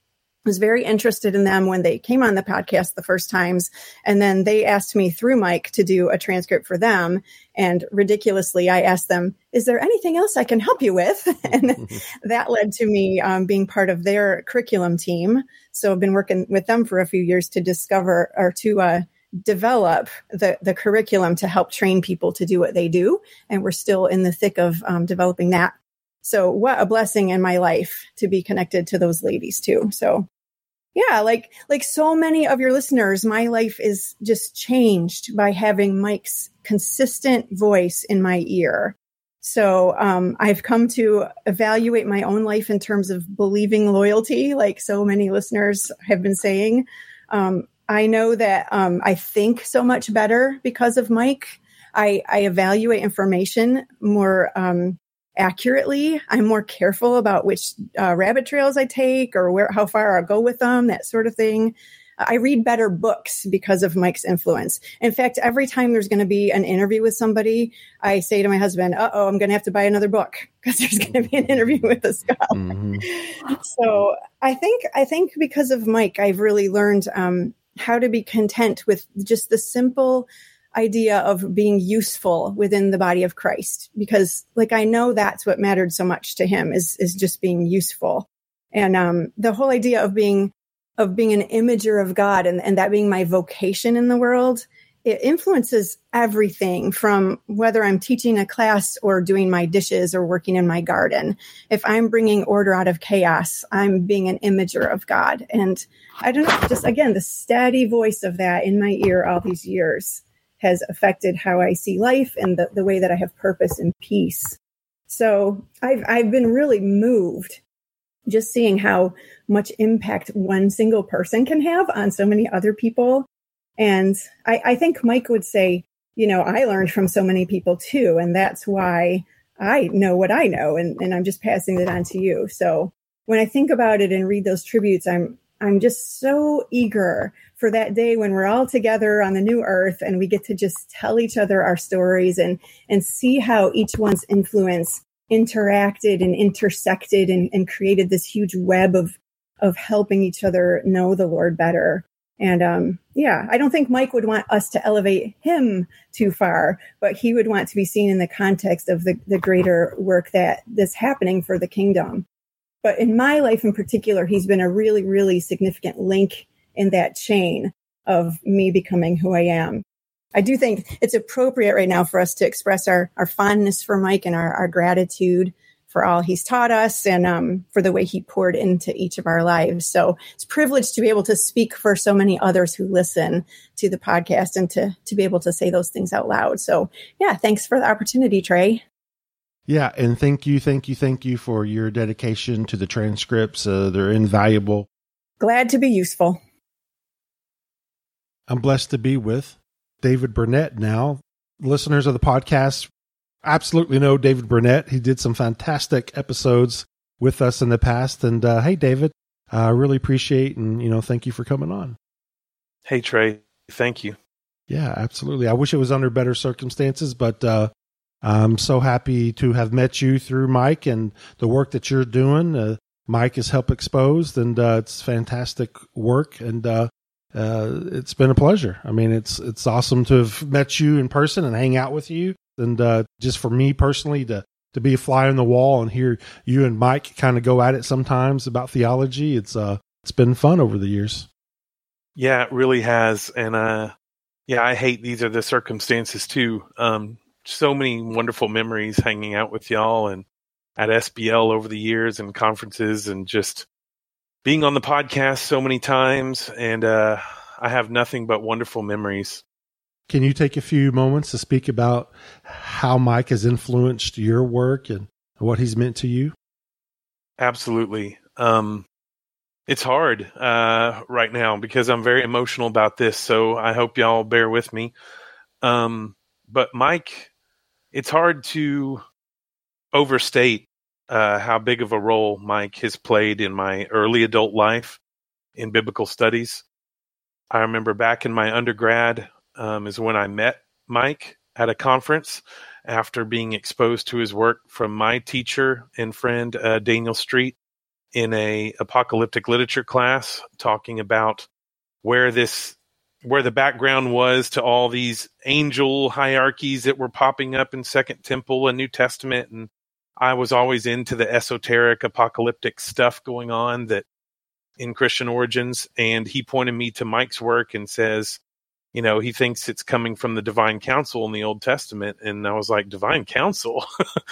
was very interested in them when they came on the podcast the first times. And then they asked me through Mike to do a transcript for them. And ridiculously, I asked them, is there anything else I can help you with? And that led to me um, being part of their curriculum team. So I've been working with them for a few years to discover or to uh, develop the, the curriculum to help train people to do what they do. And we're still in the thick of um, developing that. So what a blessing in my life to be connected to those ladies too. So yeah, like, like so many of your listeners, my life is just changed by having Mike's consistent voice in my ear. So, um, I've come to evaluate my own life in terms of believing loyalty, like so many listeners have been saying. Um, I know that, um, I think so much better because of Mike. I, I evaluate information more, um, accurately. I'm more careful about which uh, rabbit trails I take or where, how far I'll go with them, that sort of thing. I read better books because of Mike's influence. In fact, every time there's going to be an interview with somebody, I say to my husband, uh-oh, I'm going to have to buy another book because there's going to be an interview with a scholar. Mm-hmm. So I think, I think because of Mike, I've really learned um, how to be content with just the simple idea of being useful within the body of Christ, because like, I know that's what mattered so much to him is, is just being useful. And, um, the whole idea of being, of being an imager of God and, and that being my vocation in the world, it influences everything from whether I'm teaching a class or doing my dishes or working in my garden. If I'm bringing order out of chaos, I'm being an imager of God. And I don't know, just again, the steady voice of that in my ear all these years has affected how I see life and the, the way that I have purpose and peace. So I've, I've been really moved just seeing how much impact one single person can have on so many other people. And I, I think Mike would say, you know, I learned from so many people too. And that's why I know what I know. And, and I'm just passing it on to you. So when I think about it and read those tributes, I'm, I'm just so eager for that day when we're all together on the new earth and we get to just tell each other our stories and, and see how each one's influence interacted and intersected and, and created this huge web of, of helping each other know the Lord better. And, um, yeah, I don't think Mike would want us to elevate him too far, but he would want to be seen in the context of the, the greater work that that's happening for the kingdom. But in my life in particular, he's been a really, really significant link in that chain of me becoming who I am. I do think it's appropriate right now for us to express our, our fondness for Mike and our, our gratitude for all he's taught us and um, for the way he poured into each of our lives. So it's a privilege to be able to speak for so many others who listen to the podcast and to, to be able to say those things out loud. So yeah, thanks for the opportunity, Trey. Yeah, and thank you, thank you, thank you for your dedication to the transcripts. Uh, they're invaluable. Glad to be useful. I'm blessed to be with David Burnett now. Listeners of the podcast absolutely know David Burnett. He did some fantastic episodes with us in the past. And uh, hey, David, I uh, really appreciate and, you know, thank you for coming on. Hey, Trey. Thank you. Yeah, absolutely. I wish it was under better circumstances, but uh, I'm so happy to have met you through Mike and the work that you're doing. Uh, Mike is Help Exposed, and uh, it's fantastic work. And uh, uh, it's been a pleasure. I mean, it's it's awesome to have met you in person and hang out with you. And uh, just for me personally to to be a fly on the wall and hear you and Mike kind of go at it sometimes about theology, it's uh it's been fun over the years. Yeah, it really has. And uh, yeah, I hate these are the circumstances too. Um, so many wonderful memories hanging out with y'all and at S B L over the years and conferences and just being on the podcast so many times. And uh, I have nothing but wonderful memories. Can you take a few moments to speak about how Mike has influenced your work and what he's meant to you? Absolutely. Um, it's hard uh, right now because I'm very emotional about this, so I hope y'all bear with me. Um, but Mike, it's hard to overstate uh, how big of a role Mike has played in my early adult life in biblical studies. I remember back in my undergrad, Um, is when I met Mike at a conference after being exposed to his work from my teacher and friend, uh, Daniel Street in a apocalyptic literature class talking about where this where the background was to all these angel hierarchies that were popping up in Second Temple and New Testament. And I was always into the esoteric apocalyptic stuff going on that in Christian origins. And he pointed me to Mike's work and says, you know, he thinks it's coming from the divine council in the Old Testament. And I was like, divine council?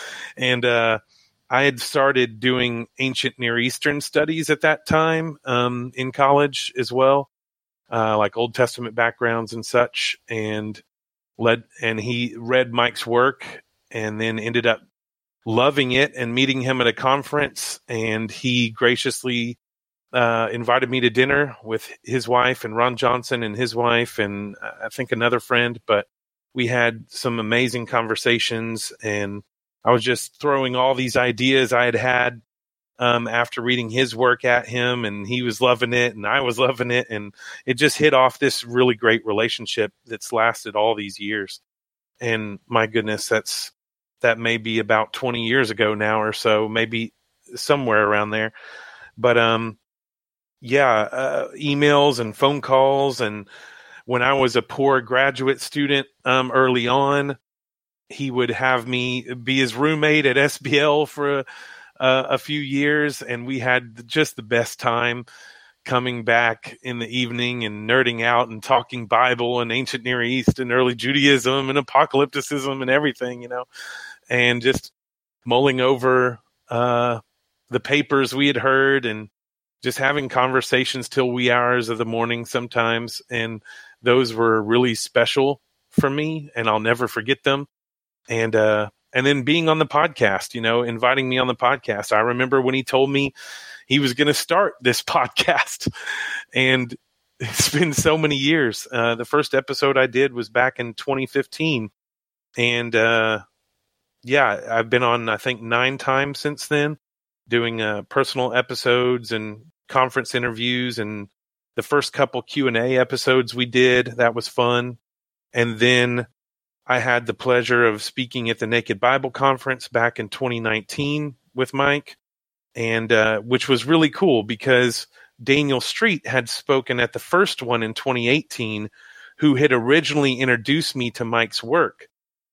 and uh, I had started doing ancient Near Eastern studies at that time um, in college as well. Uh, like Old Testament backgrounds and such, and led, and he read Mike's work and then ended up loving it and meeting him at a conference. And he graciously uh, invited me to dinner with his wife and Ron Johnson and his wife, and I think another friend, but we had some amazing conversations, and I was just throwing all these ideas I had had Um, after reading his work at him, and he was loving it and I was loving it. And it just hit off this really great relationship that's lasted all these years. And my goodness, that's, that may be about twenty years ago now or so, maybe somewhere around there. But, um, yeah, uh, emails and phone calls. And when I was a poor graduate student, um, early on, he would have me be his roommate at S B L for a, Uh, a few years, and we had just the best time coming back in the evening and nerding out and talking Bible and ancient Near East and early Judaism and apocalypticism and everything, you know, and just mulling over uh, the papers we had heard and just having conversations till wee hours of the morning sometimes. And those were really special for me, and I'll never forget them. And, uh, And then being on the podcast, you know, inviting me on the podcast. I remember when he told me he was going to start this podcast, and it's been so many years. Uh, the first episode I did was back in twenty fifteen. And, uh, yeah, I've been on, I think, nine times since then, doing uh, personal episodes and conference interviews. And the first couple Q and A episodes we did, that was fun. And then I had the pleasure of speaking at the Naked Bible Conference back in twenty nineteen with Mike, and uh, which was really cool because Daniel Street had spoken at the first one in twenty eighteen, who had originally introduced me to Mike's work.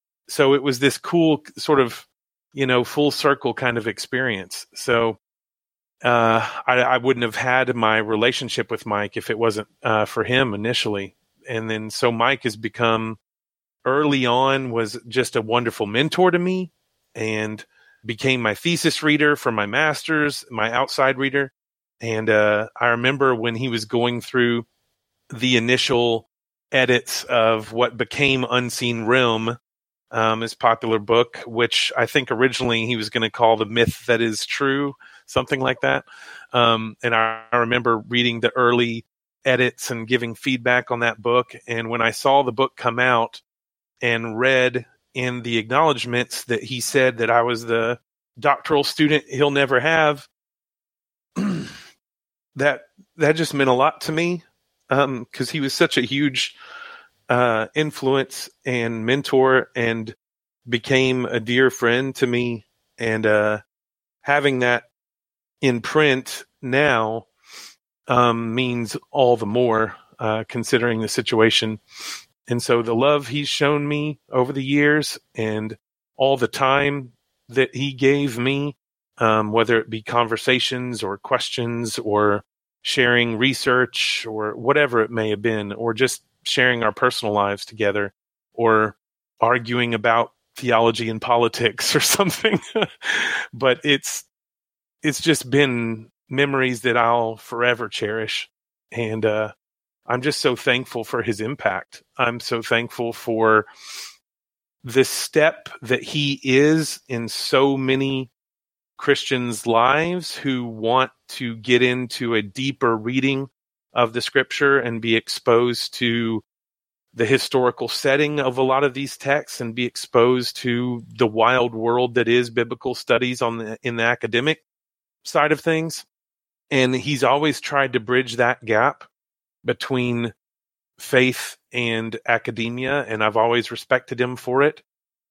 So it was this cool sort of, you know, full circle kind of experience. So uh, I, I wouldn't have had my relationship with Mike if it wasn't uh, for him initially. And then so Mike has become, early on, was just a wonderful mentor to me and became my thesis reader for my master's, my outside reader. And uh, I remember when he was going through the initial edits of what became Unseen Realm, um, his popular book, which I think originally he was going to call The Myth That Is True, something like that. Um, and I, I remember reading the early edits and giving feedback on that book. And when I saw the book come out, and read in the acknowledgments that he said that I was the doctoral student he'll never have, that that just meant a lot to me, um, because he was such a huge uh, influence and mentor, and became a dear friend to me. And uh, having that in print now um, means all the more, uh, considering the situation. And so the love he's shown me over the years and all the time that he gave me, um, whether it be conversations or questions or sharing research or whatever it may have been, or just sharing our personal lives together, or arguing about theology and politics or something. But it's it's just been memories that I'll forever cherish. And uh I'm just so thankful for his impact. I'm so thankful for the step that he is in so many Christians' lives who want to get into a deeper reading of the scripture and be exposed to the historical setting of a lot of these texts and be exposed to the wild world that is biblical studies on the, in the academic side of things. And he's always tried to bridge that gap between faith and academia, and I've always respected him for it,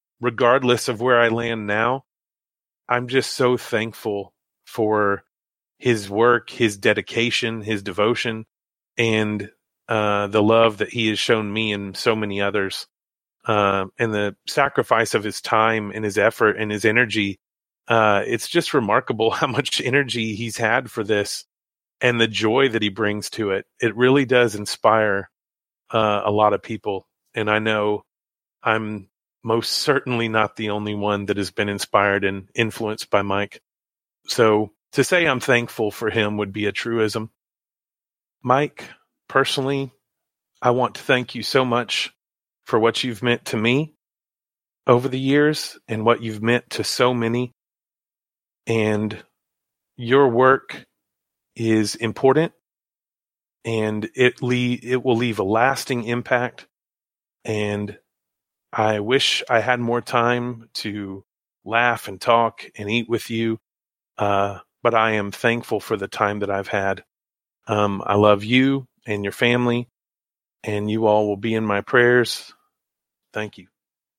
regardless of where I land now. I'm just so thankful for his work, his dedication, his devotion, and uh, the love that he has shown me and so many others, uh, and the sacrifice of his time and his effort and his energy. Uh, it's just remarkable how much energy he's had for this and the joy that he brings to it. It really does inspire uh, a lot of people. And I know I'm most certainly not the only one that has been inspired and influenced by Mike. So to say I'm thankful for him would be a truism. Mike, personally, I want to thank you so much for what you've meant to me over the years and what you've meant to so many. And your work is important, and it le- it will leave a lasting impact. And I wish I had more time to laugh and talk and eat with you, uh, but I am thankful for the time that I've had. Um, I love you and your family, and you all will be in my prayers. Thank you.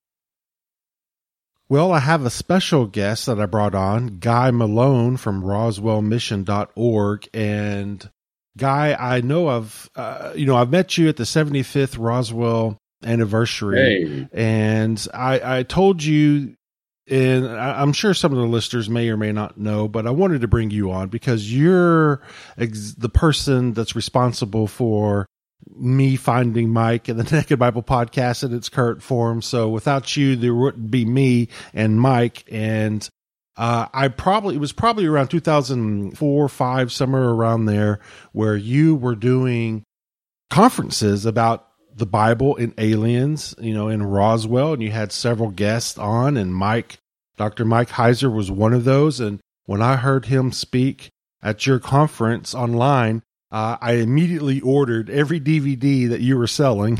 Well, I have a special guest that I brought on, Guy Malone from roswell mission dot org. And Guy, I know of, uh, you know, I've met you at the seventy-fifth Roswell anniversary. Hey. And I, I told you, and I, I'm sure some of the listeners may or may not know, but I wanted to bring you on because you're ex- the person that's responsible for me finding Mike and the Naked Bible Podcast in its current form. So without you, there wouldn't be me and Mike. And uh, I probably, it was probably around two thousand four, five, somewhere around there, where you were doing conferences about the Bible and aliens, you know, in Roswell, and you had several guests on, and Mike, Doctor Mike Heiser was one of those. And when I heard him speak at your conference online, Uh, I immediately ordered every D V D that you were selling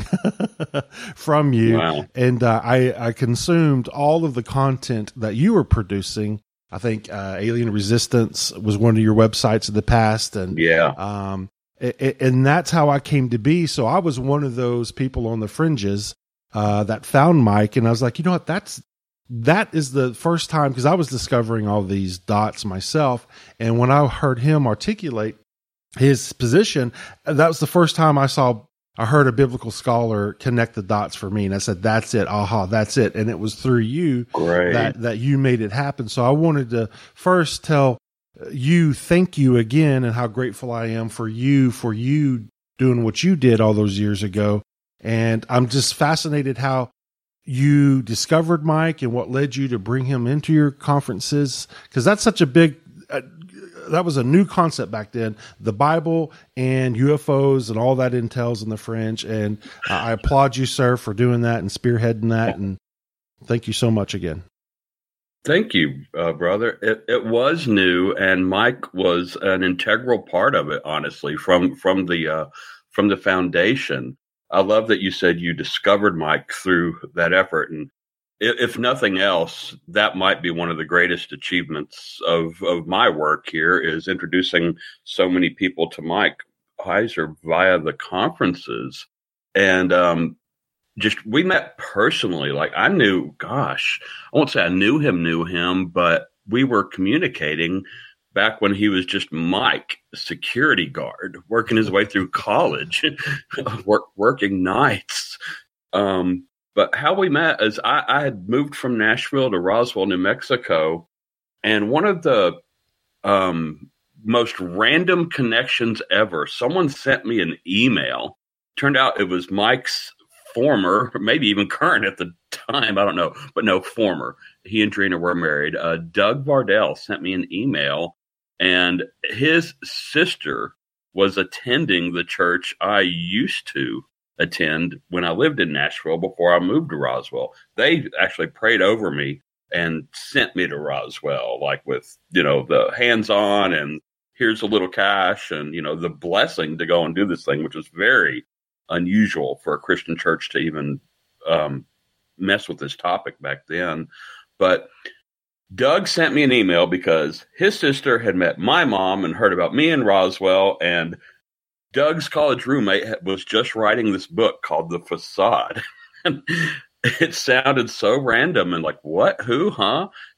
from you. Wow. And uh, I, I consumed all of the content that you were producing. I think uh, Alien Resistance was one of your websites in the past. And yeah. Um, it, it, and that's how I came to be. So I was one of those people on the fringes uh, that found Mike. And I was like, you know what, that's that is the first time, because I was discovering all these dots myself. And when I heard him articulate his position, that was the first time I saw, I heard a biblical scholar connect the dots for me. And I said, that's it. Aha, that's it. And it was through you Great. that, that you made it happen. So I wanted to first tell you, thank you again, and how grateful I am for you, for you doing what you did all those years ago. And I'm just fascinated how you discovered Mike and what led you to bring him into your conferences. Cause that's such a big, uh, that was a new concept back then, the Bible and U F Os and all that entails in the fringe. And uh, I applaud you, sir, for doing that and spearheading that. And thank you so much again. Thank you, uh, brother. It, it was new, and Mike was an integral part of it, honestly, from, from the, uh, from the foundation. I love that you said you discovered Mike through that effort. And if nothing else, that might be one of the greatest achievements of, of my work here, is introducing so many people to Mike Heiser via the conferences. And um, just, we met personally. Like, I knew, gosh, I won't say I knew him, knew him, but we were communicating back when he was just Mike, security guard, working his way through college, work, working nights. Um, But how we met is I, I had moved from Nashville to Roswell, New Mexico, and one of the um, most random connections ever, someone sent me an email. Turned out it was Mike's former, maybe even current at the time, I don't know, but no, former. He and Trina were married. Uh, Doug Vardell sent me an email, and his sister was attending the church I used to attend when I lived in Nashville before I moved to Roswell. They actually prayed over me and sent me to Roswell, like with, you know, the hands-on and here's a little cash and, you know, the blessing to go and do this thing, which was very unusual for a Christian church to even um, mess with this topic back then. But Doug sent me an email because his sister had met my mom and heard about me in Roswell, and Doug's college roommate was just writing this book called The Facade. It sounded so random and like, what, who, huh?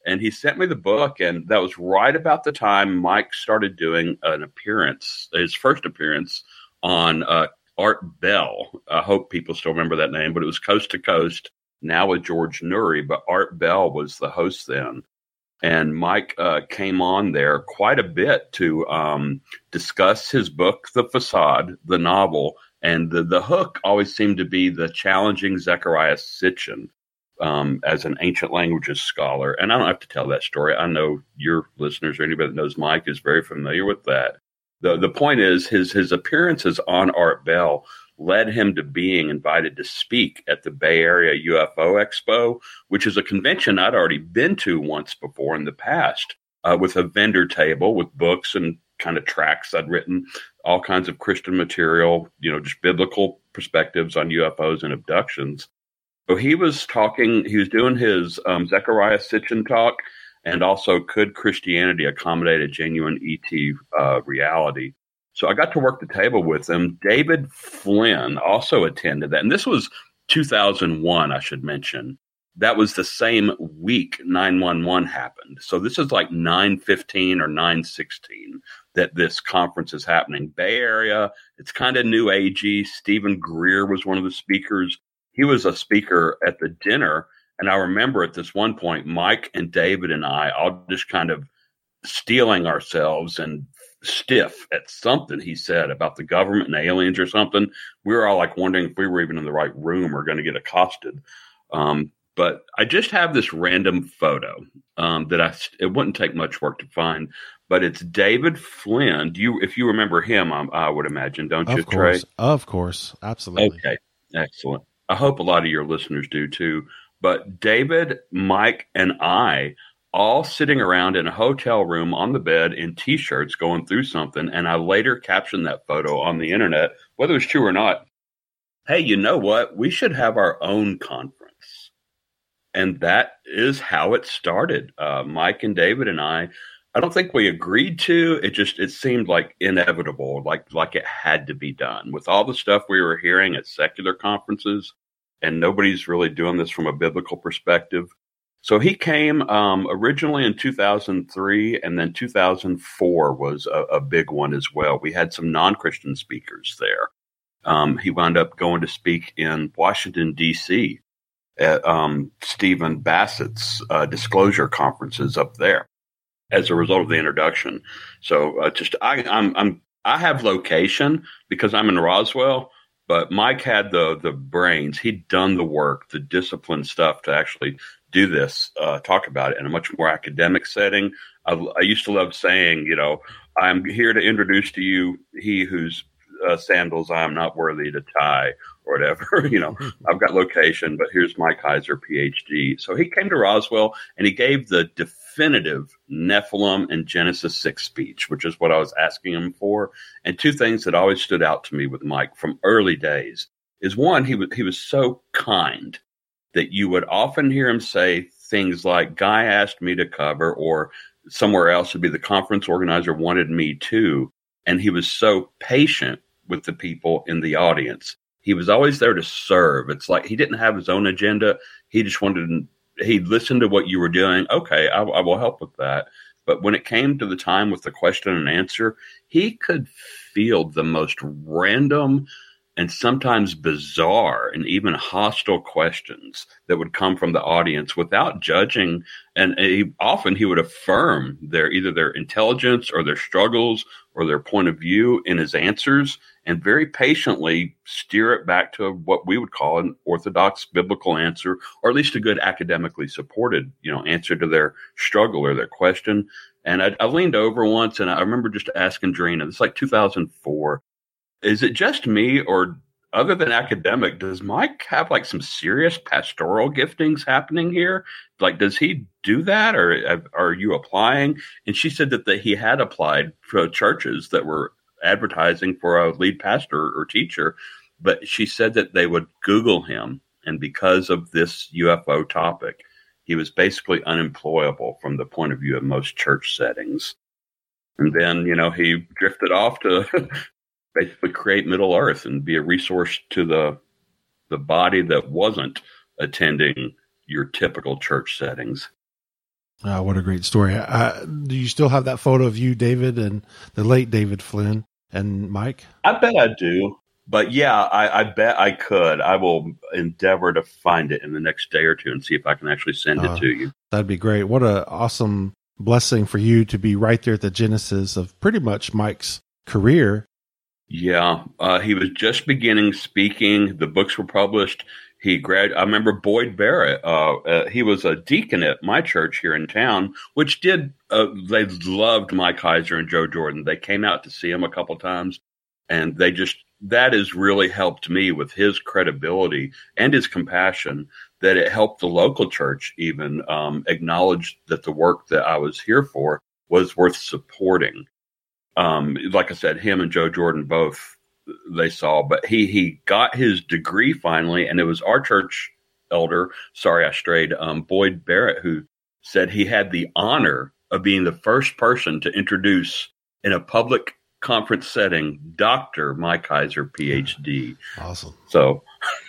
And he sent me the book, and that was right about the time Mike started doing an appearance, his first appearance on uh, Art Bell. I hope people still remember that name, but it was Coast to Coast, now with George Noory, but Art Bell was the host then. And Mike uh, came on there quite a bit to um, discuss his book, The Facade, the novel. And the, the hook always seemed to be the challenging Zecharia Sitchin um, as an ancient languages scholar. And I don't have to tell that story. I know your listeners or anybody that knows Mike is very familiar with that. The the point is his his appearances on Art Bell led him to being invited to speak at the Bay Area U F O Expo, which is a convention I'd already been to once before in the past, uh, with a vendor table with books and kind of tracts I'd written, all kinds of Christian material, you know, just biblical perspectives on U F Os and abductions. So he was talking, he was doing his um, Zecharia Sitchin talk, and also Could Christianity Accommodate a Genuine E T uh, Reality? So I got to work the table with him. David Flynn also attended that. And this was two thousand one, I should mention. That was the same week nine one one happened. So this is like nine fifteen or nine sixteen that this conference is happening. Bay Area, it's kind of new agey. Stephen Greer was one of the speakers. He was a speaker at the dinner. And I remember at this one point, Mike and David and I all just kind of steeling ourselves and stiff at something he said about the government and aliens or something. We were all like wondering if we were even in the right room or going to get accosted. Um, but I just have this random photo um, that I, it wouldn't take much work to find, but it's David Flynn. Do you, if you remember him, I, I would imagine, don't you, of course, Trey? Of course. Absolutely. Okay. Excellent. I hope a lot of your listeners do too. But David, Mike, and I all sitting around in a hotel room on the bed in T-shirts going through something. And I later captioned that photo on the internet, whether it's true or not. Hey, you know what? We should have our own conference. And that is how it started. Uh, Mike and David and I, I don't think we agreed to. It just, it seemed like inevitable, like, like it had to be done. With all the stuff we were hearing at secular conferences, and nobody's really doing this from a biblical perspective. So he came um, originally in two thousand three, and then two thousand four was a, a big one as well. We had some non-Christian speakers there. Um, he wound up going to speak in Washington, D C at um, Stephen Bassett's uh, disclosure conferences up there as a result of the introduction. So uh, just I, I'm, I'm I have location because I'm in Roswell. But Mike had the the brains. He'd done the work, the discipline stuff to actually do this, uh, talk about it in a much more academic setting. I, I used to love saying, you know, I'm here to introduce to you he whose uh, sandals I am not worthy to tie or whatever. You know, I've got location, but here's Mike Heiser, P H D. So he came to Roswell and he gave the definitive Nephilim and Genesis six speech, which is what I was asking him for. And two things that always stood out to me with Mike from early days is one, he was, he was so kind that you would often hear him say things like, Guy asked me to cover, or somewhere else would be the conference organizer wanted me to. And he was so patient with the people in the audience. He was always there to serve. It's like he didn't have his own agenda. He just wanted to, he listened to what you were doing. Okay, I, I will help with that. But when it came to the time with the question and answer, he could field the most random and sometimes bizarre and even hostile questions that would come from the audience without judging. And he, often he would affirm their either their intelligence or their struggles or their point of view in his answers, and very patiently steer it back to what we would call an orthodox biblical answer, or at least a good academically supported, you know, answer to their struggle or their question. And I, I leaned over once and I remember just asking Drina, it's like two thousand four, is it just me, or other than academic, does Mike have like some serious pastoral giftings happening here? Like, does he do that, or are you applying? And she said that, that he had applied for churches that were advertising for a lead pastor or teacher, but she said that they would Google him. And because of this U F O topic, he was basically unemployable from the point of view of most church settings. And then, you know, he drifted off to basically create Middle Earth and be a resource to the the body that wasn't attending your typical church settings. Uh, what a great story. Uh, do you still have that photo of you, David, and the late David Flynn and Mike? I bet I do. But yeah, I, I bet I could. I will endeavor to find it in the next day or two and see if I can actually send uh, it to you. That'd be great. What an awesome blessing for you to be right there at the genesis of pretty much Mike's career. Yeah, uh, he was just beginning speaking. The books were published. He grad. I remember Boyd Barrett. Uh, uh, he was a deacon at my church here in town, which did. Uh, they loved Mike Heiser and Joe Jordan. They came out to see him a couple times, and they just that has really helped me with his credibility and his compassion. That it helped the local church even um, acknowledge that the work that I was here for was worth supporting. Um, like I said, him and Joe Jordan both. They saw, but he he got his degree finally, and it was our church elder. Sorry, I strayed. Um, Boyd Barrett, who said he had the honor of being the first person to introduce in a public conference setting Doctor Mike Heiser, P H D. Awesome. So,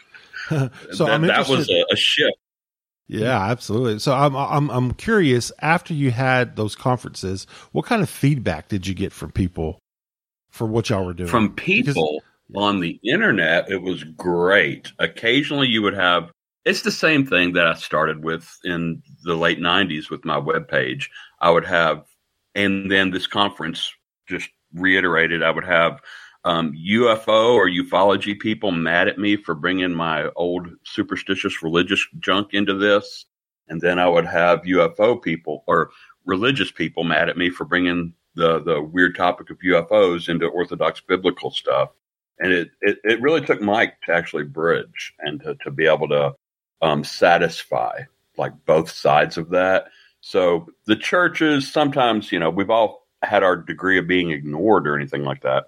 so that, I'm that was a, a shift. Yeah, absolutely. So I'm I'm I'm curious. After you had those conferences, what kind of feedback did you get from people? For what y'all were doing? From people because, on the internet, it was great. Occasionally you would have, it's the same thing that I started with in the late nineties with my webpage. I would have, and then this conference just reiterated, I would have um, U F O or ufology people mad at me for bringing my old superstitious religious junk into this. And then I would have U F O people or religious people mad at me for bringing the the weird topic of U F Os into Orthodox biblical stuff. And it, it, it really took Mike to actually bridge and to, to be able to um, satisfy like both sides of that. So the churches, sometimes, you know, we've all had our degree of being ignored or anything like that.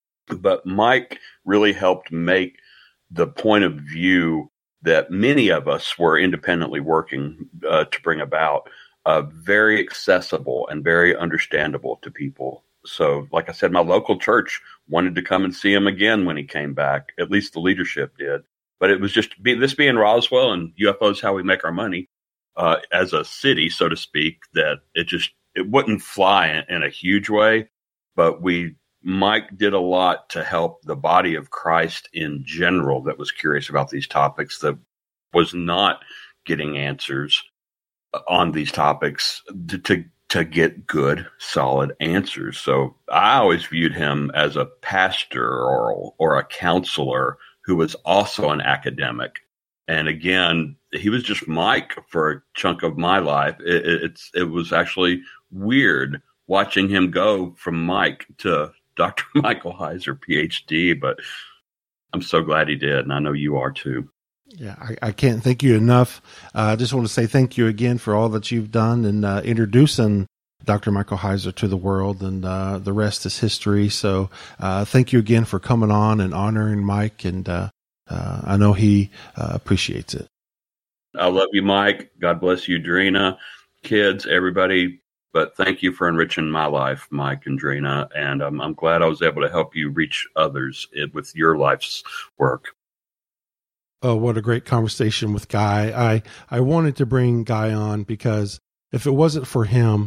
But Mike really helped make the point of view that many of us were independently working uh, to bring about Uh, very accessible and very understandable to people. So, like I said, my local church wanted to come and see him again when he came back. At least the leadership did. But it was just be, this being Roswell and U F O is how we make our money uh, as a city, so to speak, that it just it wouldn't fly in, in a huge way. But we Mike did a lot to help the body of Christ in general that was curious about these topics, that was not getting answers on these topics to, to to get good, solid answers. So I always viewed him as a pastor or or a counselor who was also an academic. And again, he was just Mike for a chunk of my life. It, it, it's it was actually weird watching him go from Mike to Doctor Michael Heiser, P H D. But I'm so glad he did, and I know you are too. Yeah, I, I can't thank you enough. Uh, I just want to say thank you again for all that you've done in uh, introducing Doctor Michael Heiser to the world, and uh, the rest is history. So uh, thank you again for coming on and honoring Mike, and uh, uh, I know he uh, appreciates it. I love you, Mike. God bless you, Drina, kids, everybody. But thank you for enriching my life, Mike and Drina, and um, I'm glad I was able to help you reach others with your life's work. Oh, what a great conversation with Guy. I, I wanted to bring Guy on because if it wasn't for him,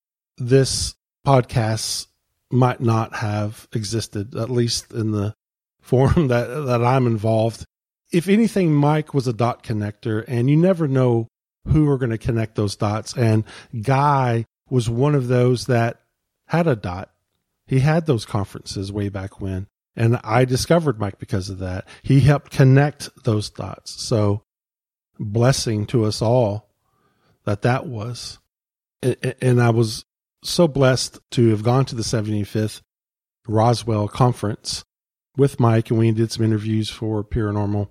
this podcast might not have existed, at least in the form that, that I'm involved. If anything, Mike was a dot connector, and you never know who are going to connect those dots. And Guy was one of those that had a dot. He had those conferences way back when. And I discovered Mike because of that. He helped connect those dots. So blessing to us all that that was. And I was so blessed to have gone to the seventy-fifth Roswell conference with Mike, and we did some interviews for Paranormal.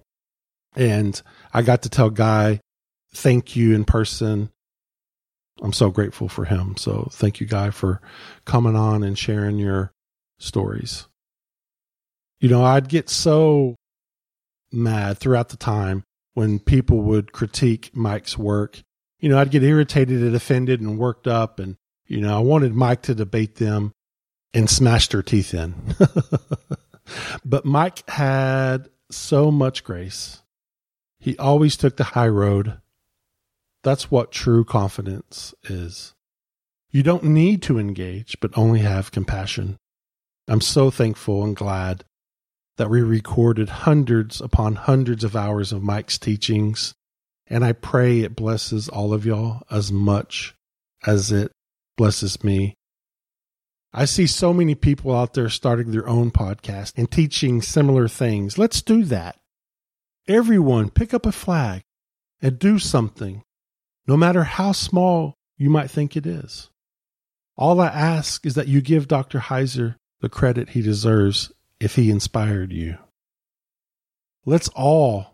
And I got to tell Guy, thank you in person. I'm so grateful for him. So thank you, Guy, for coming on and sharing your stories. You know, I'd get so mad throughout the time when people would critique Mike's work. You know, I'd get irritated and offended and worked up, and, you know, I wanted Mike to debate them and smash their teeth in. But Mike had so much grace. He always took the high road. That's what true confidence is. You don't need to engage, but only have compassion. I'm so thankful and glad that we recorded hundreds upon hundreds of hours of Mike's teachings, and I pray it blesses all of y'all as much as it blesses me. I see so many people out there starting their own podcast and teaching similar things. Let's do that. Everyone, pick up a flag and do something, no matter how small you might think it is. All I ask is that you give Doctor Heiser the credit he deserves if he inspired you. Let's all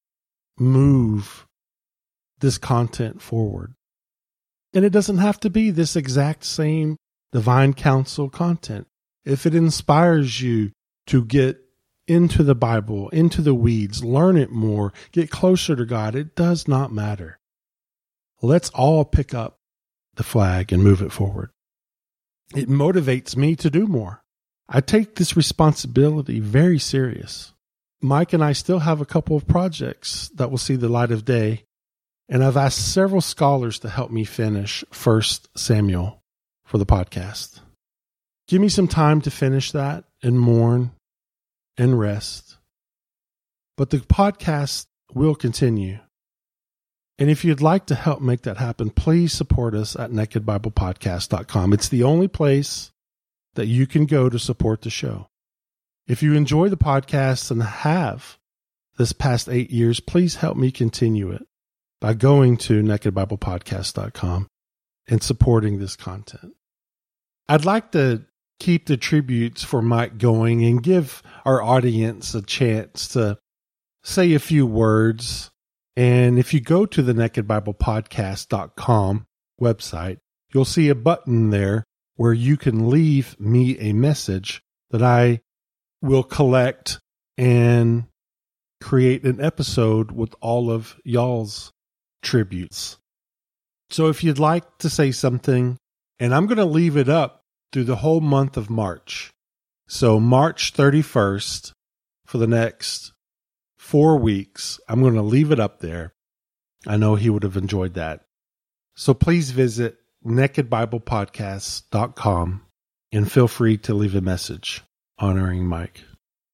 move this content forward. And it doesn't have to be this exact same divine counsel content. If it inspires you to get into the Bible, into the weeds, learn it more, get closer to God, it does not matter. Let's all pick up the flag and move it forward. It motivates me to do more. I take this responsibility very serious. Mike and I still have a couple of projects that will see the light of day, and I've asked several scholars to help me finish First Samuel for the podcast. Give me some time to finish that and mourn and rest. But the podcast will continue. And if you'd like to help make that happen, please support us at naked bible podcast dot com. It's the only place that you can go to support the show. If you enjoy the podcast and have this past eight years, please help me continue it by going to naked bible podcast dot com and supporting this content. I'd like to keep the tributes for Mike going and give our audience a chance to say a few words. And if you go to the naked bible podcast dot com website, you'll see a button there where you can leave me a message that I will collect and create an episode with all of y'all's tributes. So if you'd like to say something, and I'm going to leave it up through the whole month of March. So March thirty-first for the next four weeks, I'm going to leave it up there. I know he would have enjoyed that. So please visit naked bible podcast dot com and feel free to leave a message honoring Mike.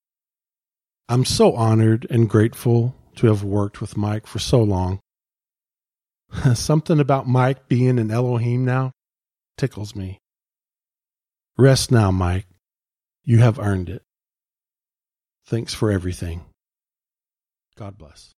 I'm so honored and grateful to have worked with Mike for so long. Something about Mike being an Elohim now tickles me. Rest now, Mike. You have earned it. Thanks for everything. God bless.